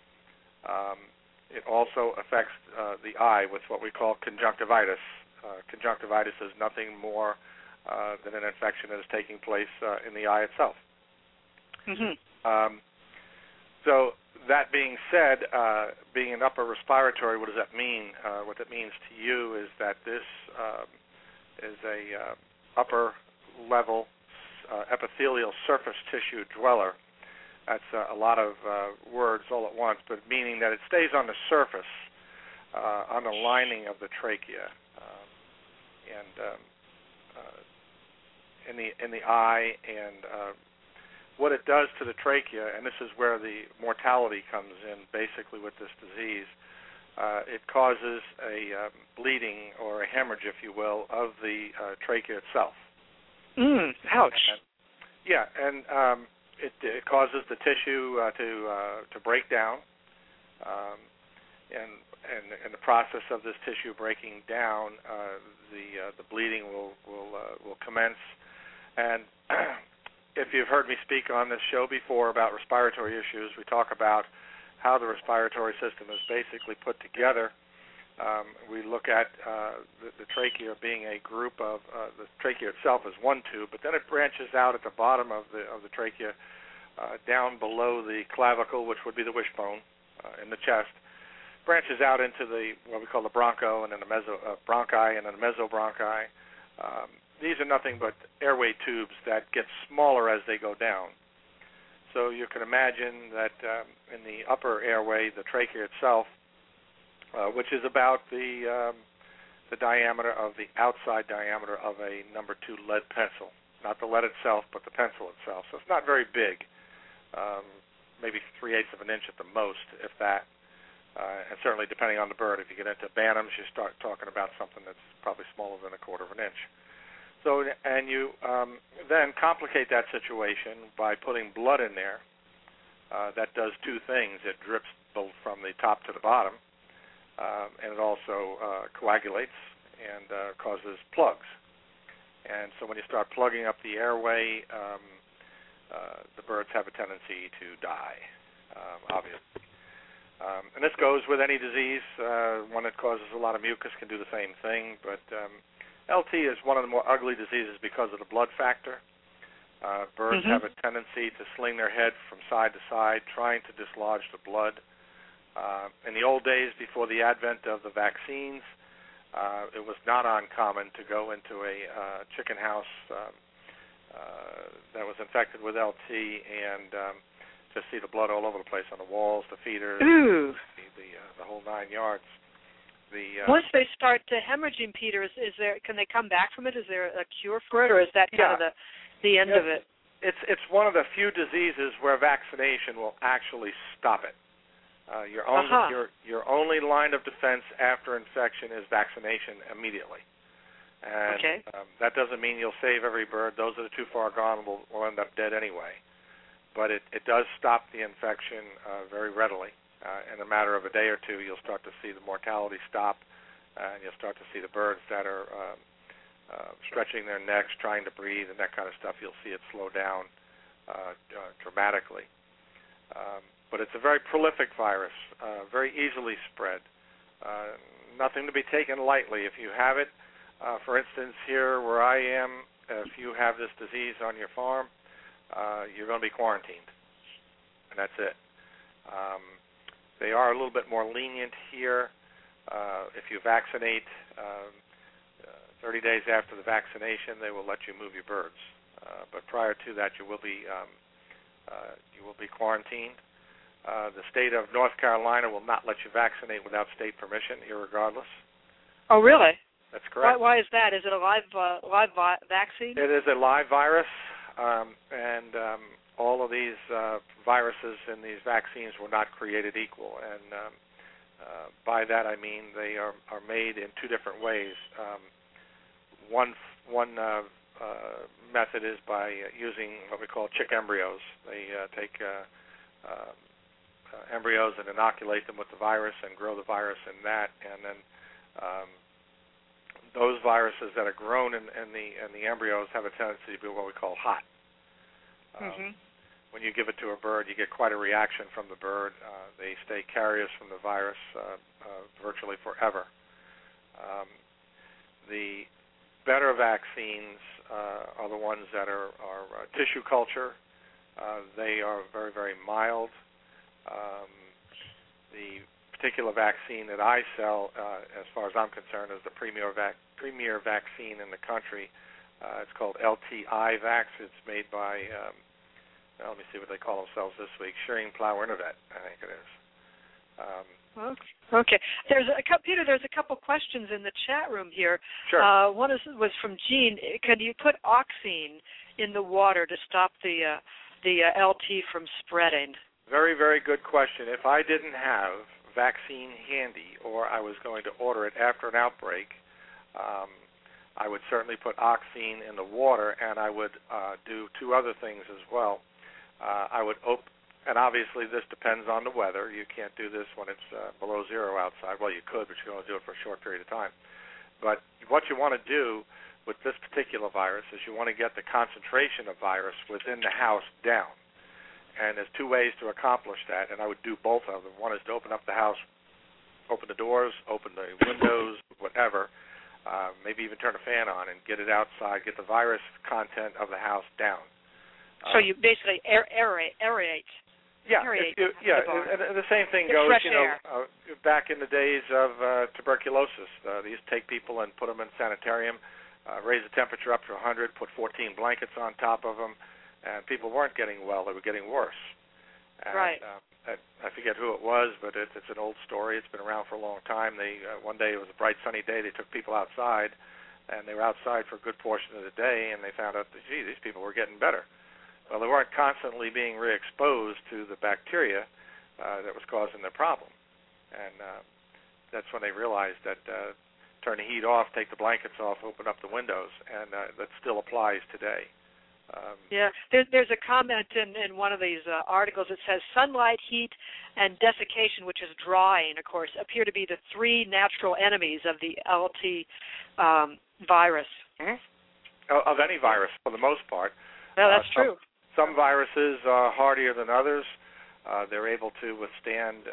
It also affects the eye with what we call conjunctivitis. Conjunctivitis is nothing more than an infection that is taking place in the eye itself. Mm-hmm. So that being said, being an upper respiratory, what does that mean? What that means to you is that this is a upper level epithelial surface tissue dweller. That's a lot of words all at once, but meaning that it stays on the surface, on the lining of the trachea. in the eye, and what it does to the trachea, and this is where the mortality comes in basically with this disease, it causes a bleeding or a hemorrhage, if you will, of the trachea itself. Ouch. And it causes the tissue to break down, and in the process of this tissue breaking down, the bleeding will commence. And if you've heard me speak on this show before about respiratory issues, we talk about how the respiratory system is basically put together. We look at the trachea being a group of the trachea itself is one tube, but then it branches out at the bottom of the trachea, down below the clavicle, which would be the wishbone in the chest, branches out into what we call the broncho, and then the bronchi, and then the mesobronchi. These are nothing but airway tubes that get smaller as they go down. So you can imagine that in the upper airway, the trachea itself, which is about the diameter of the outside diameter of a number 2 lead pencil, not the lead itself, but the pencil itself. So it's not very big, maybe 3/8 of an inch at the most, if that. And certainly depending on the bird, if you get into bantams, you start talking about something that's probably smaller than 1/4 of an inch. So, and you then complicate that situation by putting blood in there. That does two things. It drips both from the top to the bottom, and it also coagulates and causes plugs. And so when you start plugging up the airway, the birds have a tendency to die, obviously. And this goes with any disease. One that causes a lot of mucus can do the same thing, but LT is one of the more ugly diseases because of the blood factor. Birds have a tendency to sling their head from side to side, trying to dislodge the blood. In the old days, before the advent of the vaccines, it was not uncommon to go into a chicken house that was infected with LT and just see the blood all over the place on the walls, the feeders, the whole 9 yards. Once they start to hemorrhaging, Peter, can they come back from it? Is there a cure for it, or is that kind of the end of it? It's one of the few diseases where vaccination will actually stop it. Your only line of defense after infection is vaccination immediately. And that doesn't mean you'll save every bird. Those that are too far gone will end up dead anyway. But it does stop the infection very readily. In a matter of a day or two, you'll start to see the mortality stop, and you'll start to see the birds that are stretching their necks, trying to breathe, and that kind of stuff. You'll see it slow down dramatically. But it's a very prolific virus, very easily spread. Nothing to be taken lightly. If you have it, for instance, here where I am, if you have this disease on your farm, you're going to be quarantined, and that's it. They are a little bit more lenient here. If you vaccinate 30 days after the vaccination, they will let you move your birds. But prior to that, you will be quarantined. The state of North Carolina will not let you vaccinate without state permission, irregardless. Oh, really? That's correct. Why is that? Is it a live vaccine? It is a live virus, and all of these viruses in these vaccines were not created equal. And by that I mean they are made in two different ways. One method is by using what we call chick embryos. They take embryos and inoculate them with the virus and grow the virus in that, and then those viruses that are grown in the embryos have a tendency to be what we call hot. When you give it to a bird, you get quite a reaction from the bird. They stay carriers from the virus virtually forever. The better vaccines are the ones that are tissue culture. They are very, very mild. The particular vaccine that I sell, as far as I'm concerned, is the premier vaccine in the country. It's called LTI Vax. It's made by, let me see what they call themselves this week, Schering-Plough Innovet, I think it is. Okay. Peter, there's a couple questions in the chat room here. Sure. One was from Jean. Can you put oxine in the water to stop the LT from spreading? Very, very good question. If I didn't have vaccine handy, or I was going to order it after an outbreak, I would certainly put oxine in the water, and I would do two other things as well. I would and obviously this depends on the weather. You can't do this when it's below zero outside. Well, you could, but you can only do it for a short period of time. But what you want to do with this particular virus is you want to get the concentration of virus within the house down. And there's two ways to accomplish that, and I would do both of them. One is to open up the house, open the doors, open the windows, whatever, maybe even turn a fan on and get it outside, get the virus content of the house down. So you basically aerate. Yeah, and the same thing goes, back in the days of tuberculosis. They used to take people and put them in a sanitarium, raise the temperature up to 100, put 14 blankets on top of them, and people weren't getting well. They were getting worse. And, right. I forget who it was, but it's an old story. It's been around for a long time. One day it was a bright, sunny day. They took people outside, and they were outside for a good portion of the day, and they found out that, gee, these people were getting better. Well, they weren't constantly being re-exposed to the bacteria that was causing their problem. And that's when they realized that turn the heat off, take the blankets off, open up the windows, and that still applies today. There's a comment in one of these articles that says sunlight, heat, and desiccation, which is drying, of course, appear to be the three natural enemies of the LT virus. Mm-hmm. Of any virus, for the most part. No, that's true. Some viruses are hardier than others. They're able to withstand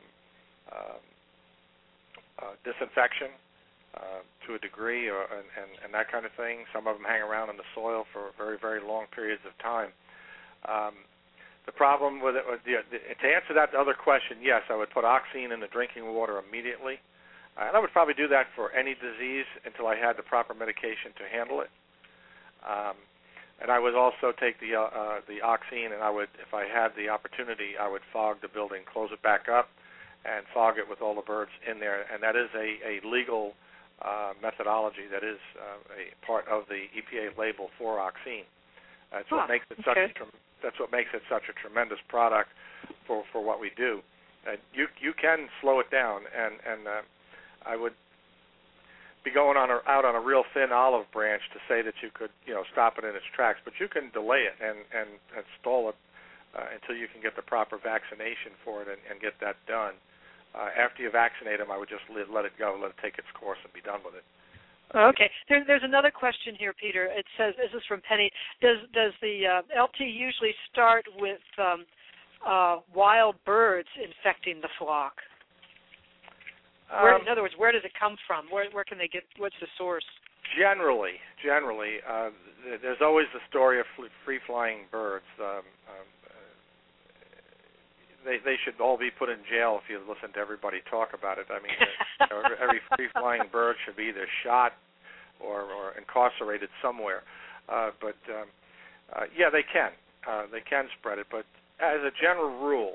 disinfection to a degree, and that kind of thing. Some of them hang around in the soil for very, very long periods of time. The problem with it, to answer that other question, yes, I would put oxine in the drinking water immediately. And I would probably do that for any disease until I had the proper medication to handle it. And I would also take the oxine, and I would, if I had the opportunity, I would fog the building, close it back up, and fog it with all the birds in there. And that is a legal methodology. That is a part of the EPA label for oxine. That's what makes it that's what makes it such a tremendous product for what we do. You can slow it down, and I would be going out on a real thin olive branch to say that you could, stop it in its tracks, but you can delay it and stall it until you can get the proper vaccination for it and get that done. After you vaccinate them, I would just let it go, let it take its course, and be done with it. Okay. There's another question here, Peter. It says, this is from Penny, does the LT usually start with wild birds infecting the flock? In other words, where does it come from? Where can they get? What's the source? Generally, there's always the story of free-flying birds. They should all be put in jail if you listen to everybody talk about it. I mean, every free-flying bird should be either shot or incarcerated somewhere. But they can. They can spread it. But as a general rule,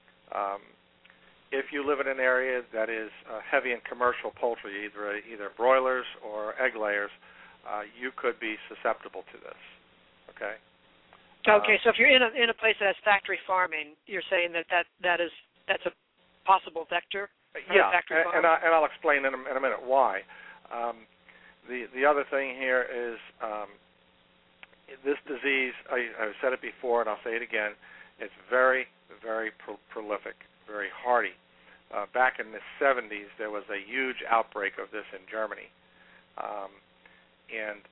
if you live in an area that is heavy in commercial poultry, either broilers or egg layers, you could be susceptible to this. Okay. Okay. So if you're in a place that has factory farming, you're saying that's a possible vector. Yeah, and I'll explain in a minute why. The other thing here is this disease. I've said it before, and I'll say it again. It's very, very prolific. Very hardy. Back in the 70s, there was a huge outbreak of this in Germany, and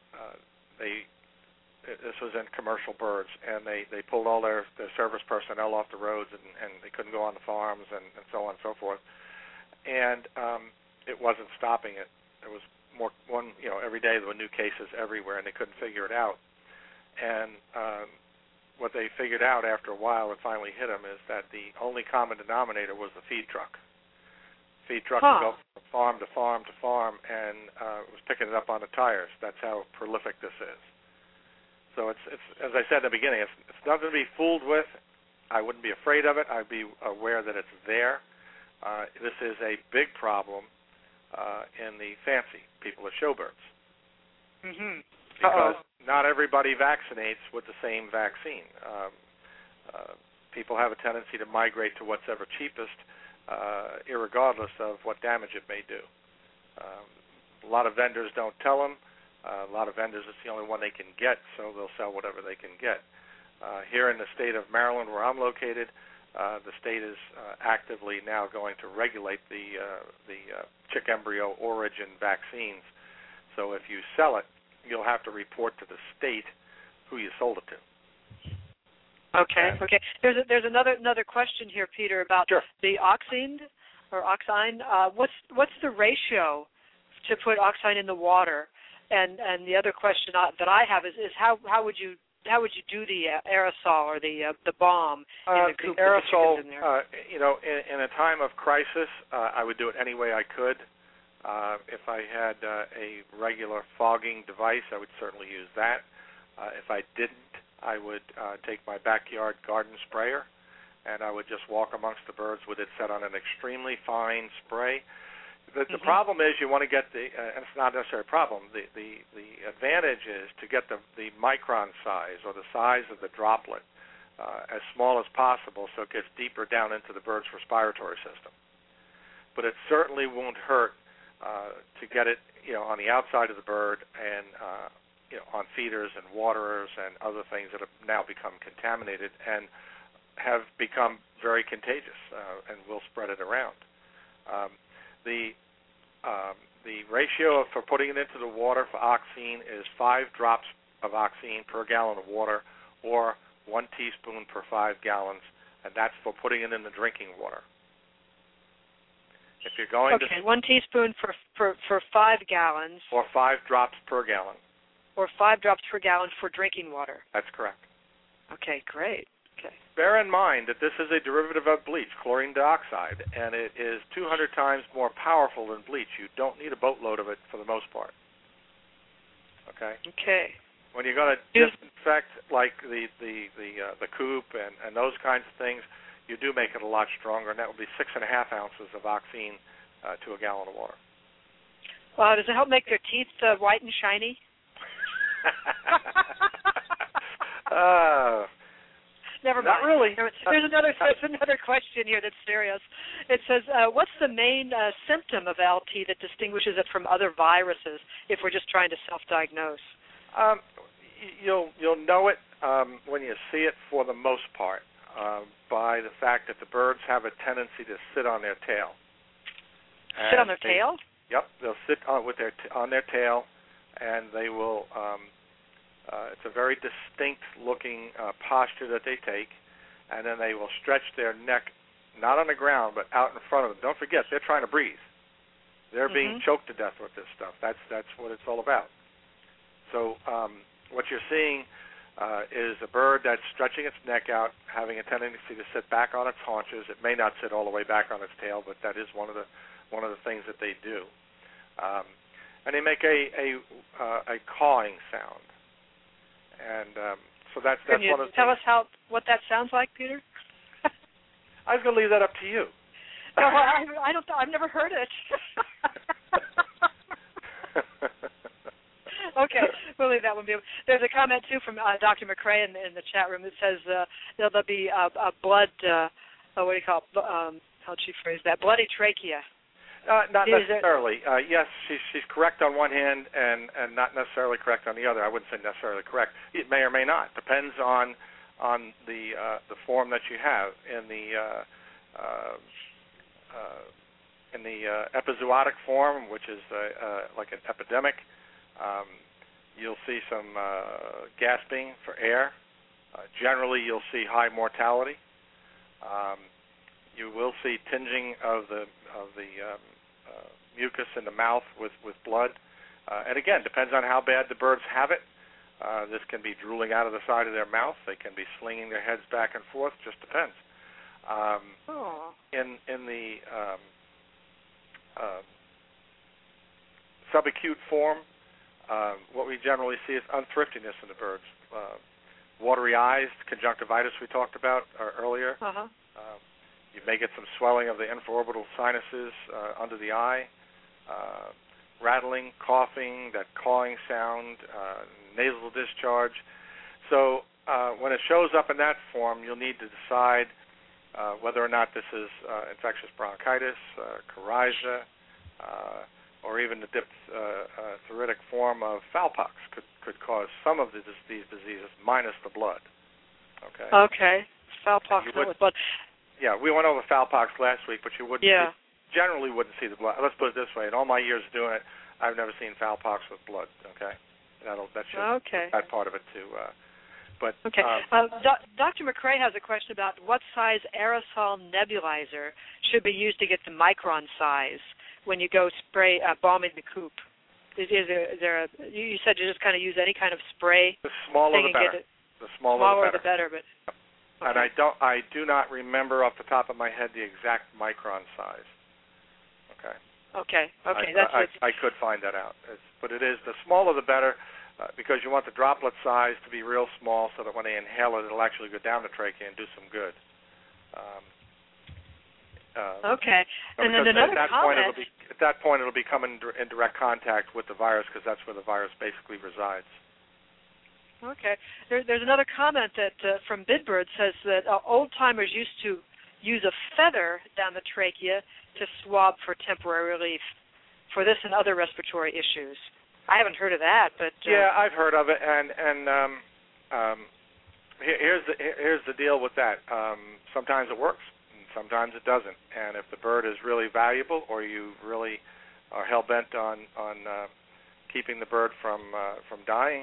this was in commercial birds, and they pulled all their service personnel off the roads, and they couldn't go on the farms, and so on and so forth. And it wasn't stopping it. There was every day there were new cases everywhere, and they couldn't figure it out. And what they figured out after a while, it finally hit them, is that the only common denominator was the feed truck. Feed truck would go from farm to farm to farm, and was picking it up on the tires. That's how prolific this is. So it's as I said in the beginning, it's nothing to be fooled with. I wouldn't be afraid of it. I'd be aware that it's there. This is a big problem in the fancy people, the showbirds. Mm-hmm. Because not everybody vaccinates with the same vaccine. People have a tendency to migrate to what's ever cheapest, irregardless of what damage it may do. A lot of vendors don't tell them. A lot of vendors, it's the only one they can get, so they'll sell whatever they can get. Here in the state of Maryland, where I'm located, the state is actively now going to regulate the chick embryo origin vaccines. So if you sell it, you'll have to report to the state who you sold it to. Okay. There's another question here, Peter, about the Oxine. What's the ratio to put Oxine in the water? And the other question that I have is how would you do the aerosol or the balm in the coop? The aerosol, in there? in a time of crisis, I would do it any way I could. If I had a regular fogging device, I would certainly use that. If I didn't, I would take my backyard garden sprayer, and I would just walk amongst the birds with it set on an extremely fine spray. The problem is you want to get and it's not necessarily a problem, the advantage is to get the micron size or the size of the droplet as small as possible so it gets deeper down into the bird's respiratory system. But it certainly won't hurt to get it, on the outside of the bird and, on feeders and waterers and other things that have now become contaminated and have become very contagious and will spread it around. The ratio for putting it into the water for Oxine is 5 drops of Oxine per gallon of water, or 1 teaspoon per 5 gallons, and that's for putting it in the drinking water. If you're going 1 teaspoon for 5 gallons. Or 5 drops per gallon. Or 5 drops per gallon for drinking water. That's correct. Okay, great. Okay. Bear in mind that this is a derivative of bleach, chlorine dioxide, and it is 200 times more powerful than bleach. You don't need a boatload of it for the most part. Okay? Okay. When you're going to disinfect like the coop and those kinds of things, you do make it a lot stronger, and that would be 6.5 ounces of Oxine to a gallon of water. Well, does it help make their teeth white and shiny? Never mind. Not really. There's another question here that's serious. It says, what's the main symptom of LT that distinguishes it from other viruses if we're just trying to self-diagnose? You'll know it when you see it for the most part by the fact that the birds have a tendency to sit on their tail. Sit on their tail? Yep, they'll sit on their tail, and they will. It's a very distinct-looking posture that they take, and then they will stretch their neck, not on the ground, but out in front of them. Don't forget, they're trying to breathe. They're being choked to death with this stuff. That's what it's all about. So what you're seeing is a bird that's stretching its neck out, having a tendency to sit back on its haunches. It may not sit all the way back on its tail, but that is one of the things that they do. And they make a cawing sound. And so that's Can you one of the tell things. us what that sounds like, Peter? I was going to leave that up to you. No, I don't. I've never heard it. Okay, we'll leave that one be. There's a comment too from Dr. McCrae in the chat room that says there'll be a blood. What do you call it? How'd she phrase that? Bloody trachea. Not necessarily. Yes, she's correct on one hand and not necessarily correct on the other. I wouldn't say necessarily correct. It may or may not. Depends on the form that you have. In the epizootic form, which is like an epidemic, you'll see some gasping for air. Generally, you'll see high mortality. You will see tinging of the mucus in the mouth with blood. And again, depends on how bad the birds have it. This can be drooling out of the side of their mouth. They can be slinging their heads back and forth. Just depends. In the subacute form, what we generally see is unthriftiness in the birds. Watery eyes, conjunctivitis we talked about earlier. You may get some swelling of the infraorbital sinuses under the eye, rattling, coughing, that cawing sound, nasal discharge. So when it shows up in that form, you'll need to decide whether or not this is infectious bronchitis, coryza, or even the diphtheritic form of foulpox could cause some of these diseases minus the blood. Okay. Okay. Foulpox with blood. Yeah, we went over foulpox last week, but you generally wouldn't see the blood. Let's put it this way: in all my years of doing it, I've never seen foulpox with blood. Okay. That should that part of it too. Okay. Dr. McRae has a question about what size aerosol nebulizer should be used to get the micron size when you go spray bombing the coop. You said you just kind of use any kind of spray. The smaller the better. The smaller the better. But and I do not remember off the top of my head the exact micron size. Okay. Okay. I could find that out. But it is the smaller the better. Because you want the droplet size to be real small so that when they inhale it, it'll actually go down the trachea and do some good. Okay. And then another comment. At that point, it'll be coming in direct contact with the virus because that's where the virus basically resides. Okay. There's another comment that from Bidbird says that old-timers used to use a feather down the trachea to swab for temporary relief for this and other respiratory issues. I haven't heard of that, but yeah, I've heard of it, and here's the deal with that. Sometimes it works, and sometimes it doesn't. And if the bird is really valuable, or you really are hell bent on keeping the bird from dying,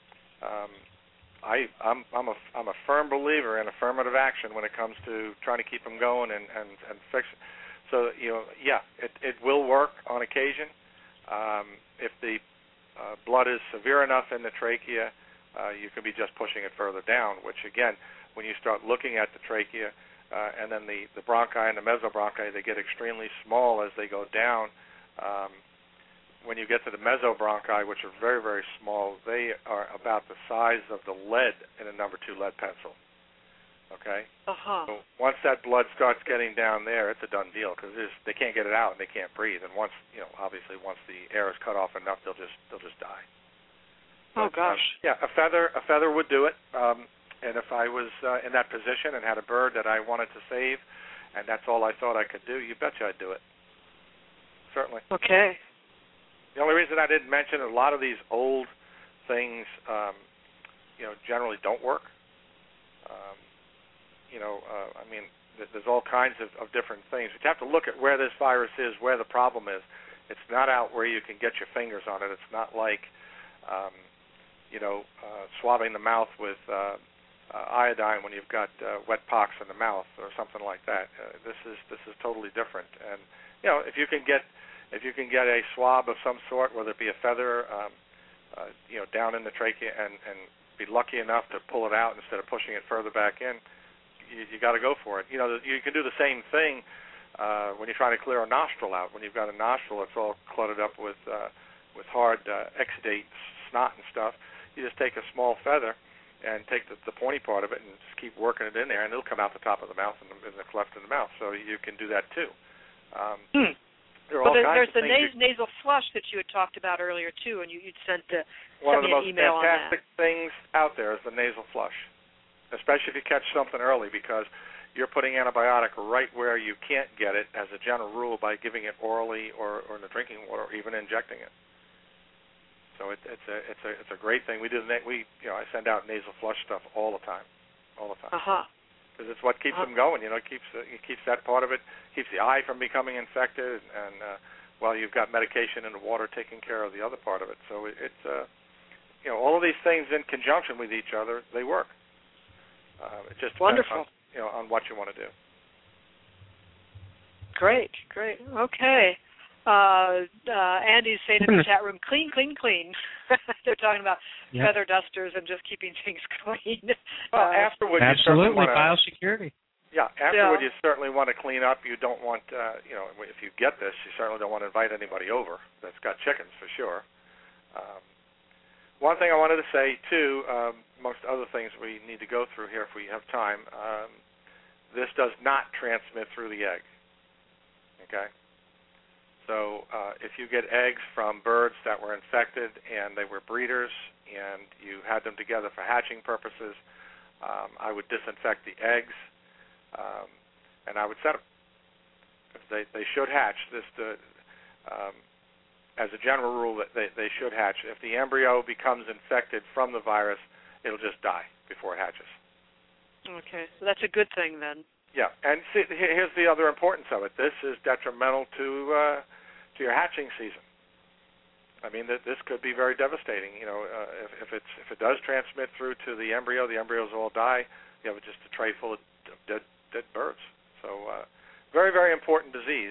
I'm a firm believer in affirmative action when it comes to trying to keep them going and fix it. So it will work on occasion. If the blood is severe enough in the trachea, you can be just pushing it further down, which, again, when you start looking at the trachea and then the bronchi and the mesobronchi, they get extremely small as they go down. When you get to the mesobronchi, which are very, very small, they are about the size of the lead in a number 2 lead pencil. Okay? So once that blood starts getting down there, it's a done deal because they can't get it out and they can't breathe. And once the air is cut off enough, they'll just die. Oh gosh. A feather would do it. And if I was in that position and had a bird that I wanted to save, and that's all I thought I could do, you betcha I'd do it. Certainly. Okay. The only reason I didn't mention a lot of these old things, generally don't work. There's all kinds of different things. You have to look at where this virus is, where the problem is. It's not out where you can get your fingers on it. It's not like, swabbing the mouth with iodine when you've got wet pox in the mouth or something like that. This is totally different. And if you can get a swab of some sort, whether it be a feather, down in the trachea, and be lucky enough to pull it out instead of pushing it further back in. You got to go for it. You can do the same thing when you're trying to clear a nostril out. When you've got a nostril that's all cluttered up with hard exudate, snot and stuff, you just take a small feather and take the pointy part of it and just keep working it in there, and it'll come out the top of the mouth and in the cleft of the mouth. So you can do that too. There's the nasal flush that you had talked about earlier too, and you'd sent me an email on that. One of the most fantastic things out there is the nasal flush. Especially if you catch something early, because you're putting antibiotic right where you can't get it, as a general rule, by giving it orally or in the drinking water, or even injecting it. So it's a great thing. I send out nasal flush stuff all the time. Because it's what keeps them going. It keeps that part of it, keeps the eye from becoming infected, and while you've got medication in the water taking care of the other part of it. So it's all of these things in conjunction with each other, they work. It just depends on what you want to do. Great. Okay. Andy's saying in the chat room, clean. They're talking about feather dusters and just keeping things clean. Well, afterward, absolutely, biosecurity. Yeah, afterward you certainly want to clean up. You don't want, if you get this, you certainly don't want to invite anybody over that's got chickens for sure. One thing I wanted to say, too, amongst other things we need to go through here if we have time, this does not transmit through the egg. Okay? So if you get eggs from birds that were infected and they were breeders and you had them together for hatching purposes, I would disinfect the eggs and I would set them. They should hatch. As a general rule, they should hatch. If the embryo becomes infected from the virus, it'll just die before it hatches. Okay, so that's a good thing then. Yeah, and see, here's the other importance of it. This is detrimental to your hatching season. I mean, this could be very devastating. You know, if it does transmit through to the embryos all die. You have just a tray full of dead birds. So, very, very important disease.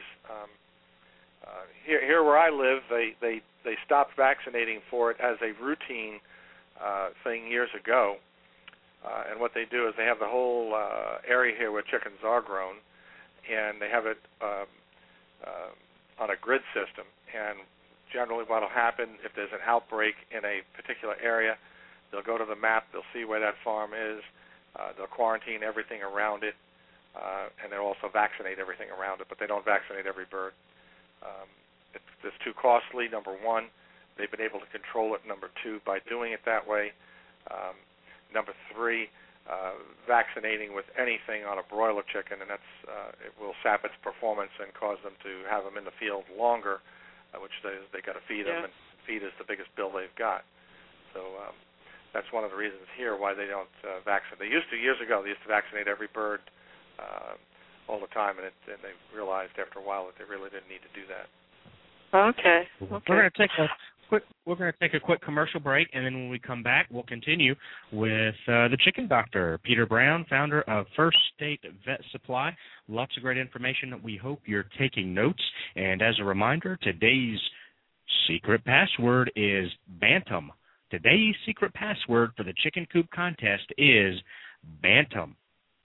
Here where I live, they stopped vaccinating for it as a routine thing years ago. And what they do is they have the whole area here where chickens are grown, and they have it on a grid system. And generally what will happen, if there's an outbreak in a particular area, they'll go to the map, they'll see where that farm is, they'll quarantine everything around it, and they'll also vaccinate everything around it, but they don't vaccinate every bird. It's too costly, number one. They've been able to control it, number two, by doing it that way. Number three, vaccinating with anything on a broiler chicken, and it will sap its performance and cause them to have them in the field longer, which they got to feed them, and feed is the biggest bill they've got. So that's one of the reasons here why they don't vaccinate. Years ago, they used to vaccinate every bird all the time, and they realized after a while that they really didn't need to do that. Okay. We're going to take a quick commercial break, and then when we come back, we'll continue with the Chicken Doctor, Peter Brown, founder of First State Vet Supply. Lots of great information. We hope you're taking notes. And as a reminder, today's secret password is Bantam. Today's secret password for the Chicken Coop contest is Bantam.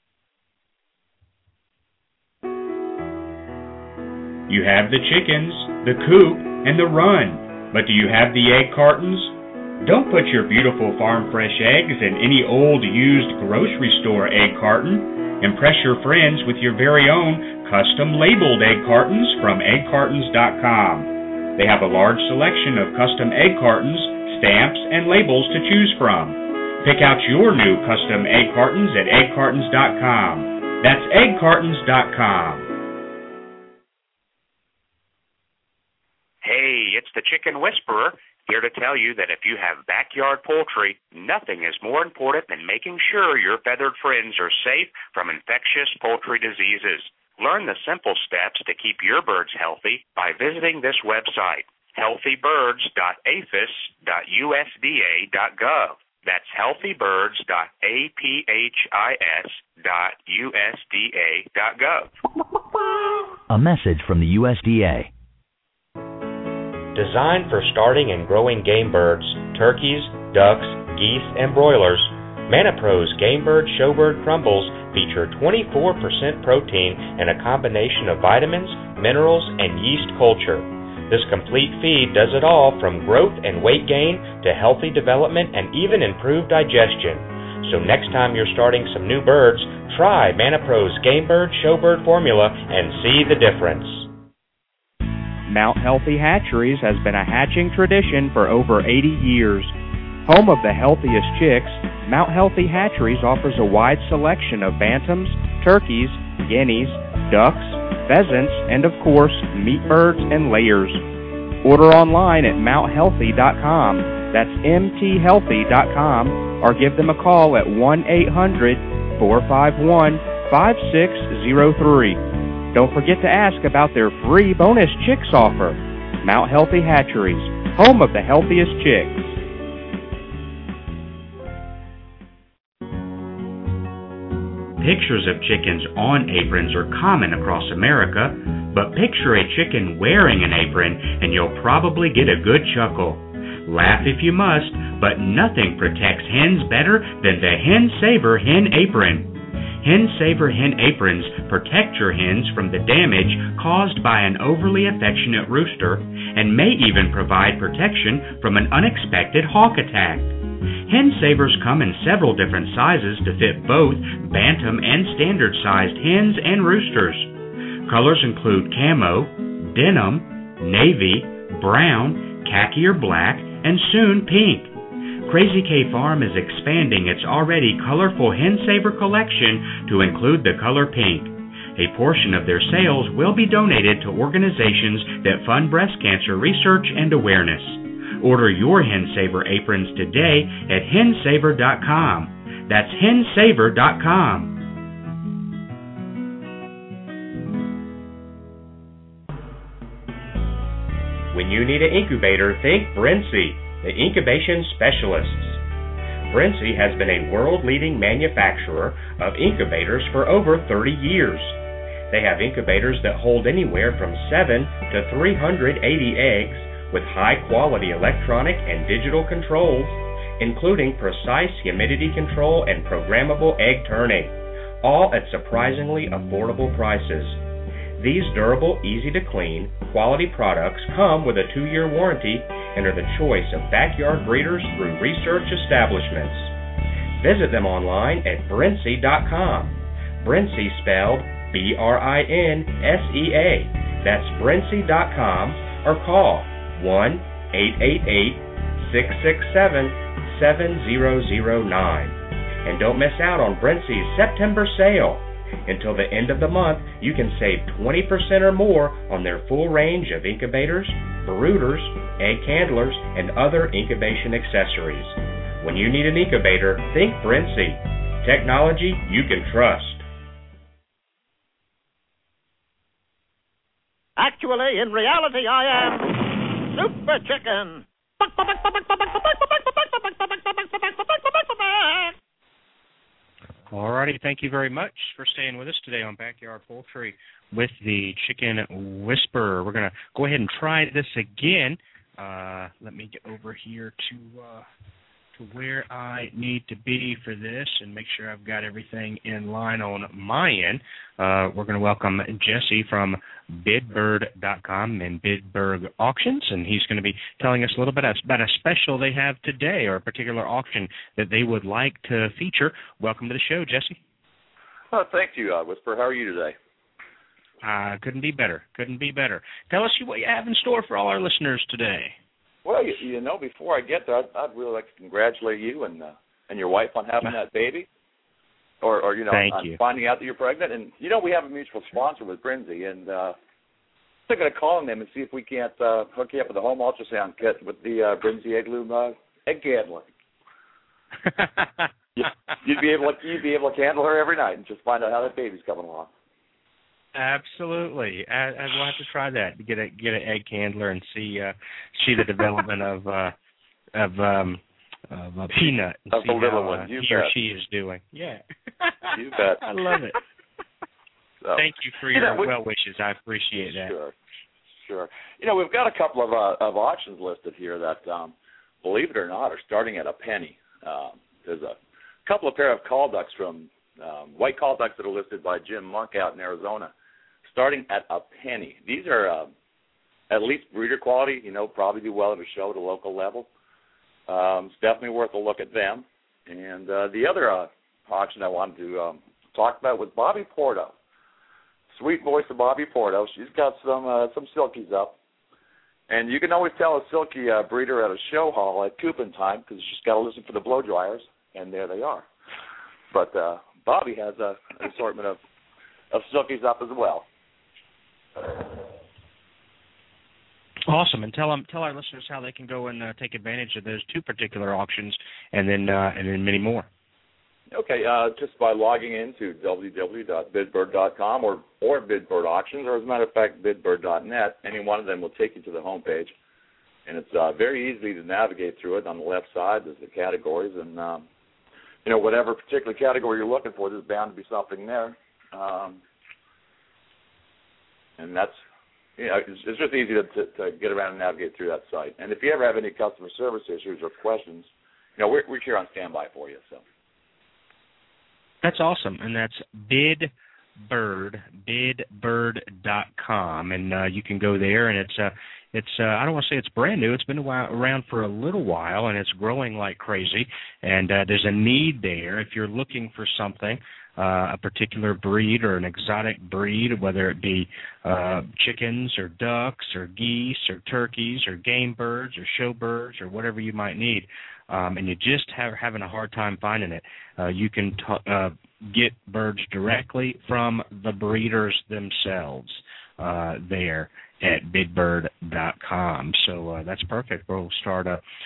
You have the chickens, the coop, and the run, but do you have the egg cartons? Don't put your beautiful farm fresh eggs in any old used grocery store egg carton. Impress your friends with your very own custom labeled egg cartons from eggcartons.com. They have a large selection of custom egg cartons, stamps, and labels to choose from. Pick out your new custom egg cartons at eggcartons.com. That's eggcartons.com. Hey, it's the Chicken Whisperer, here to tell you that if you have backyard poultry, nothing is more important than making sure your feathered friends are safe from infectious poultry diseases. Learn the simple steps to keep your birds healthy by visiting this website, healthybirds.aphis.usda.gov. That's healthybirds.aphis.usda.gov. A message from the USDA. Designed for starting and growing game birds, turkeys, ducks, geese, and broilers, ManaPro's Game Bird Showbird Crumbles feature 24% protein and a combination of vitamins, minerals, and yeast culture. This complete feed does it all from growth and weight gain to healthy development and even improved digestion. So next time you're starting some new birds, try ManaPro's Game Bird Showbird formula and see the difference. Mount Healthy Hatcheries has been a hatching tradition for over 80 years. Home of the healthiest chicks, Mount Healthy Hatcheries offers a wide selection of bantams, turkeys, guineas, ducks, pheasants, and of course, meat birds and layers. Order online at mounthealthy.com. That's mthealthy.com, or give them a call at 1-800-451-5603. Don't forget to ask about their free bonus chicks offer. Mount Healthy Hatcheries, home of the healthiest chicks. Pictures of chickens on aprons are common across America, but picture a chicken wearing an apron and you'll probably get a good chuckle. Laugh if you must, but nothing protects hens better than the Hen Saver Hen Apron. Hen Saver Hen Aprons protect your hens from the damage caused by an overly affectionate rooster and may even provide protection from an unexpected hawk attack. Hen savers come in several different sizes to fit both bantam and standard-sized hens and roosters. Colors include camo, denim, navy, brown, khaki or black, and soon pink. Crazy K Farm is expanding its already colorful hen saver collection to include the color pink. A portion of their sales will be donated to organizations that fund breast cancer research and awareness. Order your Hen Saver aprons today at hensaver.com. That's hensaver.com. When you need an incubator, think Brinsea, the incubation specialists. Brinsea has been a world-leading manufacturer of incubators for over 30 years. They have incubators that hold anywhere from 7 to 380 eggs with high-quality electronic and digital controls, including precise humidity control and programmable egg turning, all at surprisingly affordable prices. These durable, easy-to-clean, quality products come with a 2-year warranty and are the choice of backyard breeders through research establishments. Visit them online at Brinsea.com. Brinsea spelled B-R-I-N-S-E-A. That's Brinsea.com or call 1-888-667-7009. And don't miss out on Brinsea's September sale. Until the end of the month, you can save 20% or more on their full range of incubators, brooders, egg handlers, and other incubation accessories. When you need an incubator, think Brinsea. Technology you can trust. Actually, in reality, I am Super Chicken. Alrighty, thank you very much for staying with us today on Backyard Poultry with the Chicken Whisperer. We're going to go ahead and try this again. Let me get over here to where I need to be for this and make sure I've got everything in line on my end. We're going to welcome Jesse from Bidbird.com and Bidbird Auctions, and he's going to be telling us a little bit about a special they have today or a particular auction that they would like to feature. Welcome to the show, Jesse. Oh, thank you, Whisper. How are you today? Couldn't be better. Couldn't be better. Tell us what you have in store for all our listeners today. Well, you know, before I get there, I'd really like to congratulate you and your wife on having that baby, or you know, on finding out that you're pregnant. And you know, we have a mutual sponsor with Brinsea, and I'm going to call on them and see if we can't hook you up with a home ultrasound kit with the Brinsea Egg Loom egg handler. You'd be able to handle her every night and just find out how that baby's coming along. Absolutely, I will have to try that. Get an egg handler and see the development of a peanut and of see the little how one. he or she is doing. Yeah, you bet. I love it. So, thank you for your well wishes. I appreciate that. Sure. You know, we've got a couple of auctions listed here that, believe it or not, are starting at a penny. There's a couple of pair of call ducks from white call ducks that are listed by Jim Monk out in Arizona, starting at a penny. These are at least breeder quality, you know, probably do well at a show at a local level. It's definitely worth a look at them. And the other auction I wanted to talk about was Bobby Porto. Sweet voice of Bobby Porto. She's got some silkies up. And you can always tell a silky breeder at a show hall at coupon time because she's got to listen for the blow dryers, and there they are. But Bobby has an assortment of silkies up as well. Awesome, and tell our listeners how they can go and take advantage of those two particular auctions, and then many more. Okay, just by logging into www.bidbird.com or Bidbird Auctions, or as a matter of fact, bidbird.net. Any one of them will take you to the homepage, and it's very easy to navigate through it. On the left side, there's the categories, and you know, whatever particular category you're looking for, there's bound to be something there. And that's, you know, it's just easy to get around and navigate through that site. And if you ever have any customer service issues or questions, you know, we're here on standby for you. So that's awesome, and that's bidbird.com, and you can go there, and it's I don't want to say it's brand new. It's been around for a little while, and it's growing like crazy. And there's a need there if you're looking for something, a particular breed or an exotic breed, whether it be chickens or ducks or geese or turkeys or game birds or show birds or whatever you might need, and you just having a hard time finding it. You can get birds directly from the breeders themselves there at bidbird.com. So that's perfect. We'll start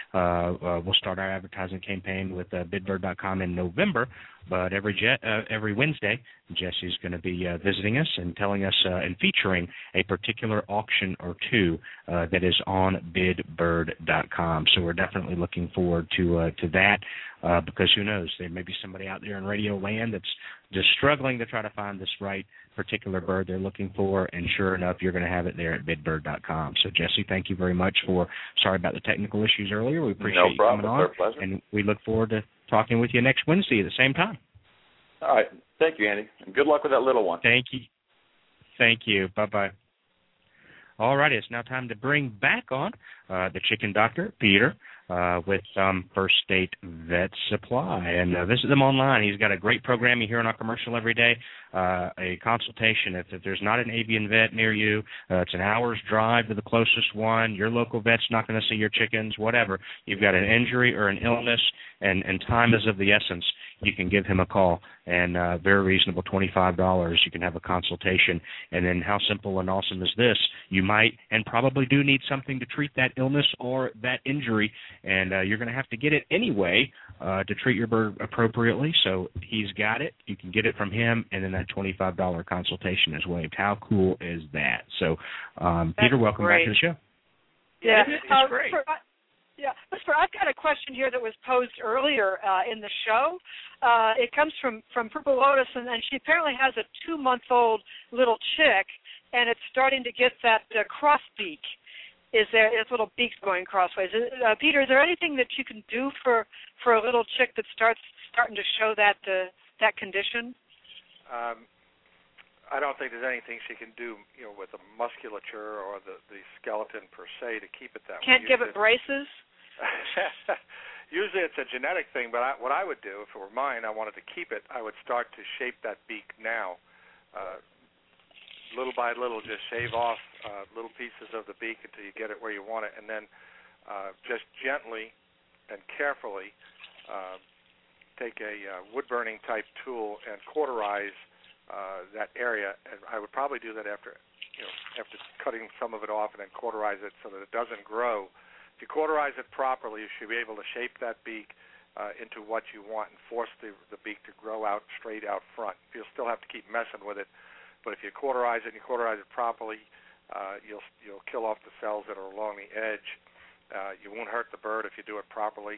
our advertising campaign with bidbird.com in November. But every Wednesday, Jesse's going to be visiting us and telling us and featuring a particular auction or two that is on bidbird.com. So we're definitely looking forward to that because who knows, there may be somebody out there in radio land that's just struggling to try to find this right particular bird they're looking for, and sure enough, you're going to have it there at bidbird.com. So Jesse, thank you very much sorry about the technical issues earlier. We appreciate you coming on, and we look forward to talking with you next Wednesday at the same time. All right. Thank you, Andy. And good luck with that little one. Thank you. Thank you. Bye-bye. All righty. It's now time to bring back on the chicken doctor, Peter, with First State Vet Supply. And visit them online. He's got a great program you hear on our commercial every day, a consultation. If there's not an avian vet near you, it's an hour's drive to the closest one. Your local vet's not going to see your chickens, whatever. You've got an injury or an illness, and time is of the essence. You can give him a call, and very reasonable, $25. You can have a consultation. And then how simple and awesome is this? You might and probably do need something to treat that illness or that injury, and you're going to have to get it anyway to treat your bird appropriately. So he's got it. You can get it from him, and then that $25 consultation is waived. How cool is that? So, Peter, welcome back to the show. Yeah, it's great. I've got a question here that was posed earlier in the show. It comes from Purple Lotus, and she apparently has a 2-month-old little chick, and it's starting to get that cross beak. Its little beak's going crossways. Peter, is there anything that you can do for a little chick that starting to show that condition? I don't think there's anything she can do, with the musculature or the skeleton per se to keep it that way. Can't give it braces? Usually it's a genetic thing, but what I would do, if it were mine, I wanted to keep it, I would start to shape that beak now. Little by little, just shave off little pieces of the beak until you get it where you want it, and then just gently and carefully take a wood-burning type tool and cauterize that area. And I would probably do that after cutting some of it off and then cauterize it so that it doesn't grow. If you cauterize it properly, you should be able to shape that beak into what you want and force the beak to grow out straight out front. You'll still have to keep messing with it, but if you cauterize it and you cauterize it properly, you'll kill off the cells that are along the edge. You won't hurt the bird if you do it properly,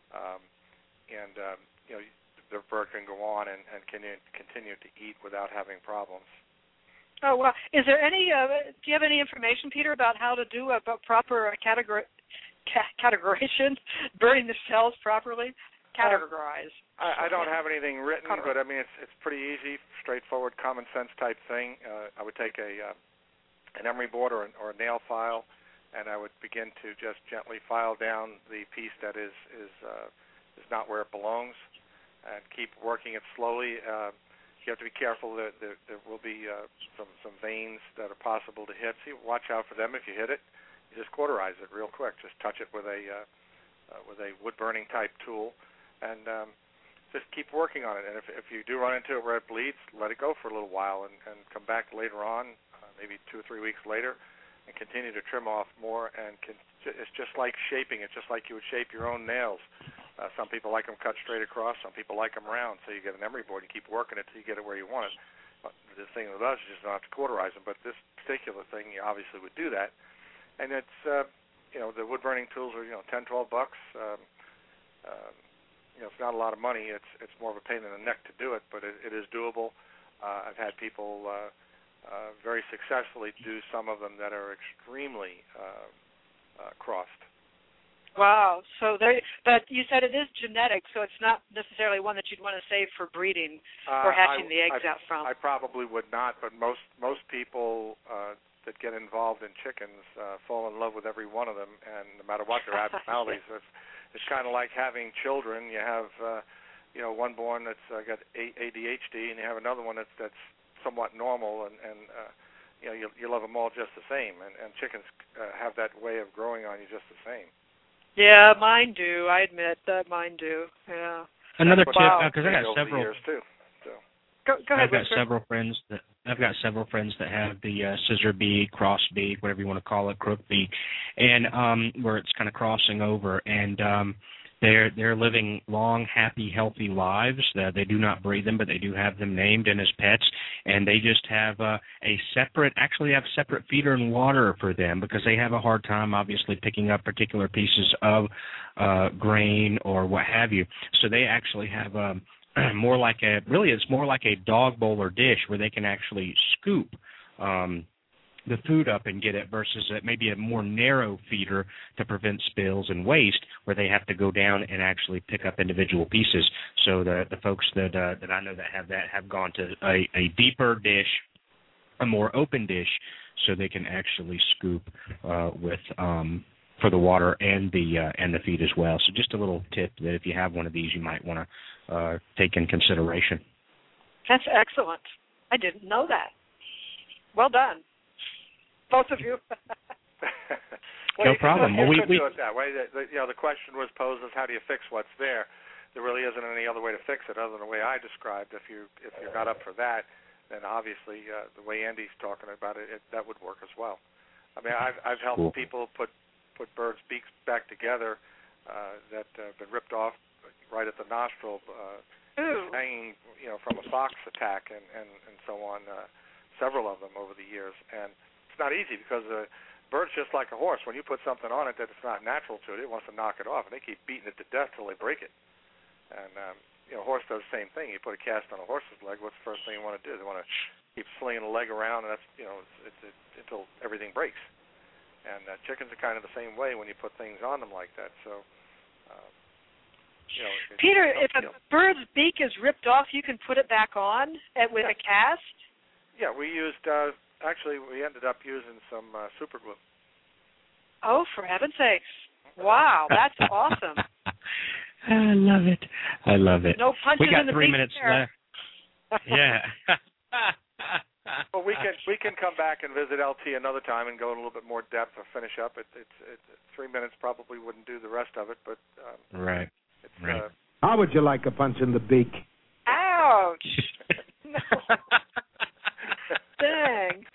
and the bird can go on and can continue to eat without having problems. Oh, well, is there any? Do you have any information, Peter, about how to do a proper categorization, burning the cells properly? Categorize. I don't have anything written, but I mean it's pretty easy, straightforward, common sense type thing. I would take an emery board or a nail file, and I would begin to just gently file down the piece that is not where it belongs, and keep working it slowly. You have to be careful that there will be some veins that are possible to hit. So watch out for them. If you hit it, you just cauterize it real quick. Just touch it with a wood-burning type tool, and just keep working on it. And if you do run into it where it bleeds, let it go for a little while and come back later on, maybe 2 or 3 weeks later, and continue to trim off more. And it's just like shaping. It's just like you would shape your own nails. Some people like them cut straight across. Some people like them round. So you get an emery board, you keep working it till you get it where you want it. But the thing with us is just not to cauterize them. But this particular thing, you obviously would do that. And it's, the wood-burning tools are, $10, $12. It's not a lot of money. It's more of a pain in the neck to do it, but it is doable. I've had people very successfully do some of them that are extremely crossed. Wow. So but you said it is genetic, so it's not necessarily one that you'd want to save for breeding or hatching the eggs out from. I probably would not, but most people that get involved in chickens fall in love with every one of them, and no matter what their abnormalities, it's kind of like having children. You have one born that's got ADHD, and you have another one that's somewhat normal, and you love them all just the same, and chickens have that way of growing on you just the same. Yeah, mine do. I admit that mine do. Yeah. Another tip, because I got several. Years too, so. Go ahead. I've got several friends that have the scissor beak, cross beak, whatever you want to call it, crook beak, and where it's kind of crossing over, and they're living long, happy, healthy lives. They do not breed them, but they do have them named and as pets, and they just have separate feeder and water for them because they have a hard time, obviously, picking up particular pieces of grain or what have you. So they actually have it's more like a dog bowl or dish where they can actually scoop the food up and get it versus maybe a more narrow feeder to prevent spills and waste where they have to go down and actually pick up individual pieces. So the folks that I know that have gone to a deeper dish, a more open dish, so they can actually scoop with for the water and the feed as well. So just a little tip that if you have one of these, you might want to take in consideration. That's excellent. I didn't know that. Well done, both of you. No problem. Well, we do it that way. The question was posed as how do you fix what's there? There really isn't any other way to fix it other than the way I described. If you're not up for that, then obviously the way Andy's talking about it, that would work as well. I mean, I've helped people put birds' beaks back together that have been ripped off right at the nostril, hanging, from a fox attack and so on. Several of them over the years, and it's not easy because a bird's just like a horse. When you put something on it that it's not natural to it, it wants to knock it off, and they keep beating it to death till they break it. And a horse does the same thing. You put a cast on a horse's leg, what's the first thing you want to do? They want to keep slinging the leg around, and that's it's until everything breaks. And chickens are kind of the same way when you put things on them like that. So, Peter, if a bird's beak is ripped off, you can put it back on with a cast. Yeah, we used. Actually, we ended up using some super glue. Oh, for heaven's sakes! Wow, that's awesome. I love it. No punches we got in the 3 beak minutes there. left. Yeah. Well, we can come back and visit LT another time and go in a little bit more depth or finish up. It's 3 minutes probably wouldn't do the rest of it, but right. How would you like a punch in the beak? Ouch! No. Dang.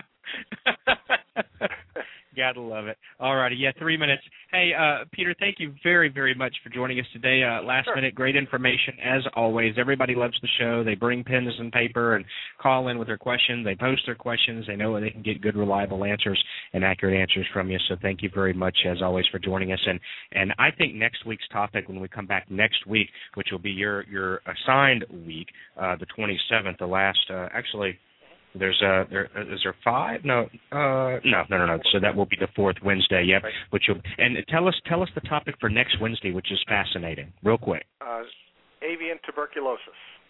Gotta love it. All righty, 3 minutes. Hey, Peter, thank you very, very much for joining us today. Last minute, great information as always. Everybody loves the show. They bring pens and paper and call in with their questions. They post their questions. They know they can get good, reliable answers and accurate answers from you. So thank you very much, as always, for joining us. And I think next week's topic, when we come back next week, which will be your assigned week, the 27th, the last, actually, is there 5? No. So that will be the fourth Wednesday. Yep. Right. Which will, and tell us the topic for next Wednesday, which is fascinating. Real quick. Avian tuberculosis.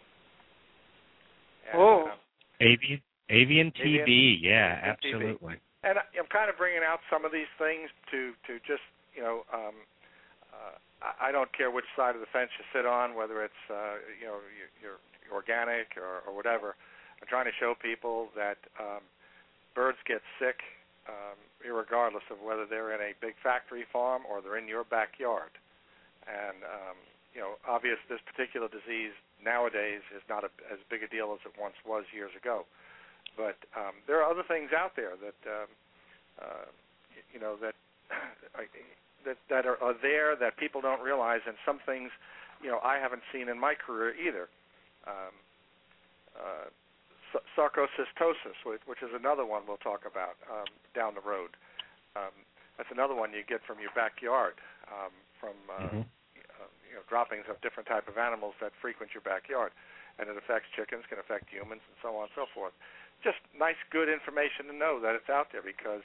And, avian TB. Yeah, absolutely. And I'm kind of bringing out some of these things to just I don't care which side of the fence you sit on, whether it's you're organic or whatever. I'm trying to show people that birds get sick irregardless of whether they're in a big factory farm or they're in your backyard. And, obvious this particular disease nowadays is not as big a deal as it once was years ago. But there are other things out there that, that are there that people don't realize, and some things, I haven't seen in my career either. Sarcocystosis, which is another one we'll talk about down the road. That's another one you get from your backyard, from droppings of different type of animals that frequent your backyard, and it affects chickens, can affect humans, and so on and so forth. Just nice, good information to know that it's out there because,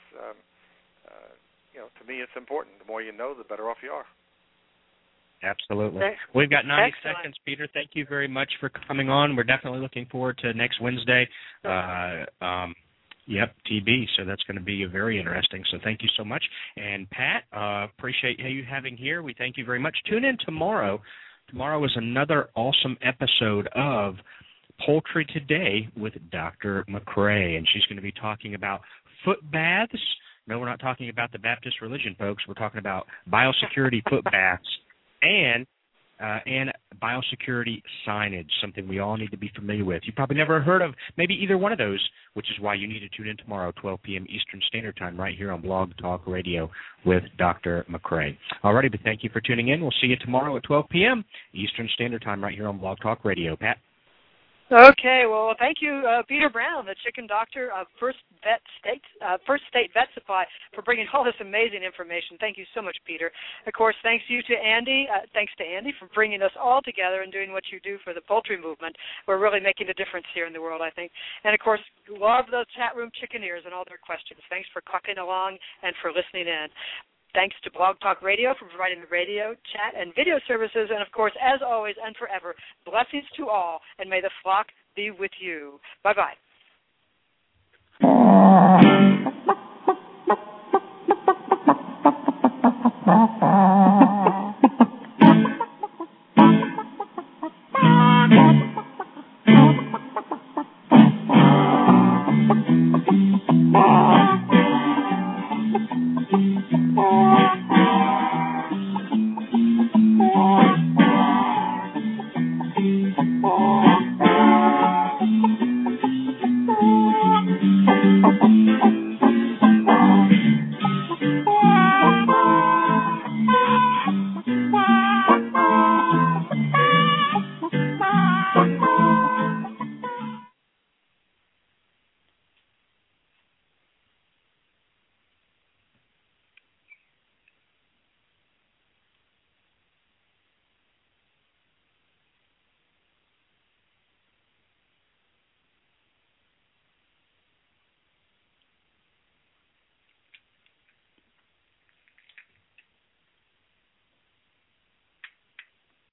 to me, it's important. The more you know, the better off you are. Absolutely. We've got 90 Excellent. seconds, Peter. Thank you very much for coming on. We're definitely looking forward to next Wednesday. Yep, TB. So that's going to be very interesting. So thank you so much. And Pat, appreciate you having here. We thank you very much. Tune in tomorrow. Tomorrow is another awesome episode of Poultry Today with Dr. McCrae, and she's going to be talking about foot baths. No, we're not talking about the Baptist religion, folks. We're talking about biosecurity foot baths and biosecurity signage, something we all need to be familiar with. You probably never heard of maybe either one of those, which is why you need to tune in tomorrow, 12 p.m. Eastern Standard Time, right here on Blog Talk Radio with Dr. McCrae. All righty, but thank you for tuning in. We'll see you tomorrow at 12 p.m. Eastern Standard Time, right here on Blog Talk Radio. Pat? Okay, well, thank you, Peter Brown, the chicken doctor of First State Vet Supply, for bringing all this amazing information. Thank you so much, Peter. Of course, thanks to Andy for bringing us all together and doing what you do for the poultry movement. We're really making a difference here in the world, I think. And, of course, love the chat room chickeneers and all their questions. Thanks for clucking along and for listening in. Thanks to Blog Talk Radio for providing the radio, chat, and video services. And, of course, as always and forever, blessings to all, and may the flock be with you. Bye-bye.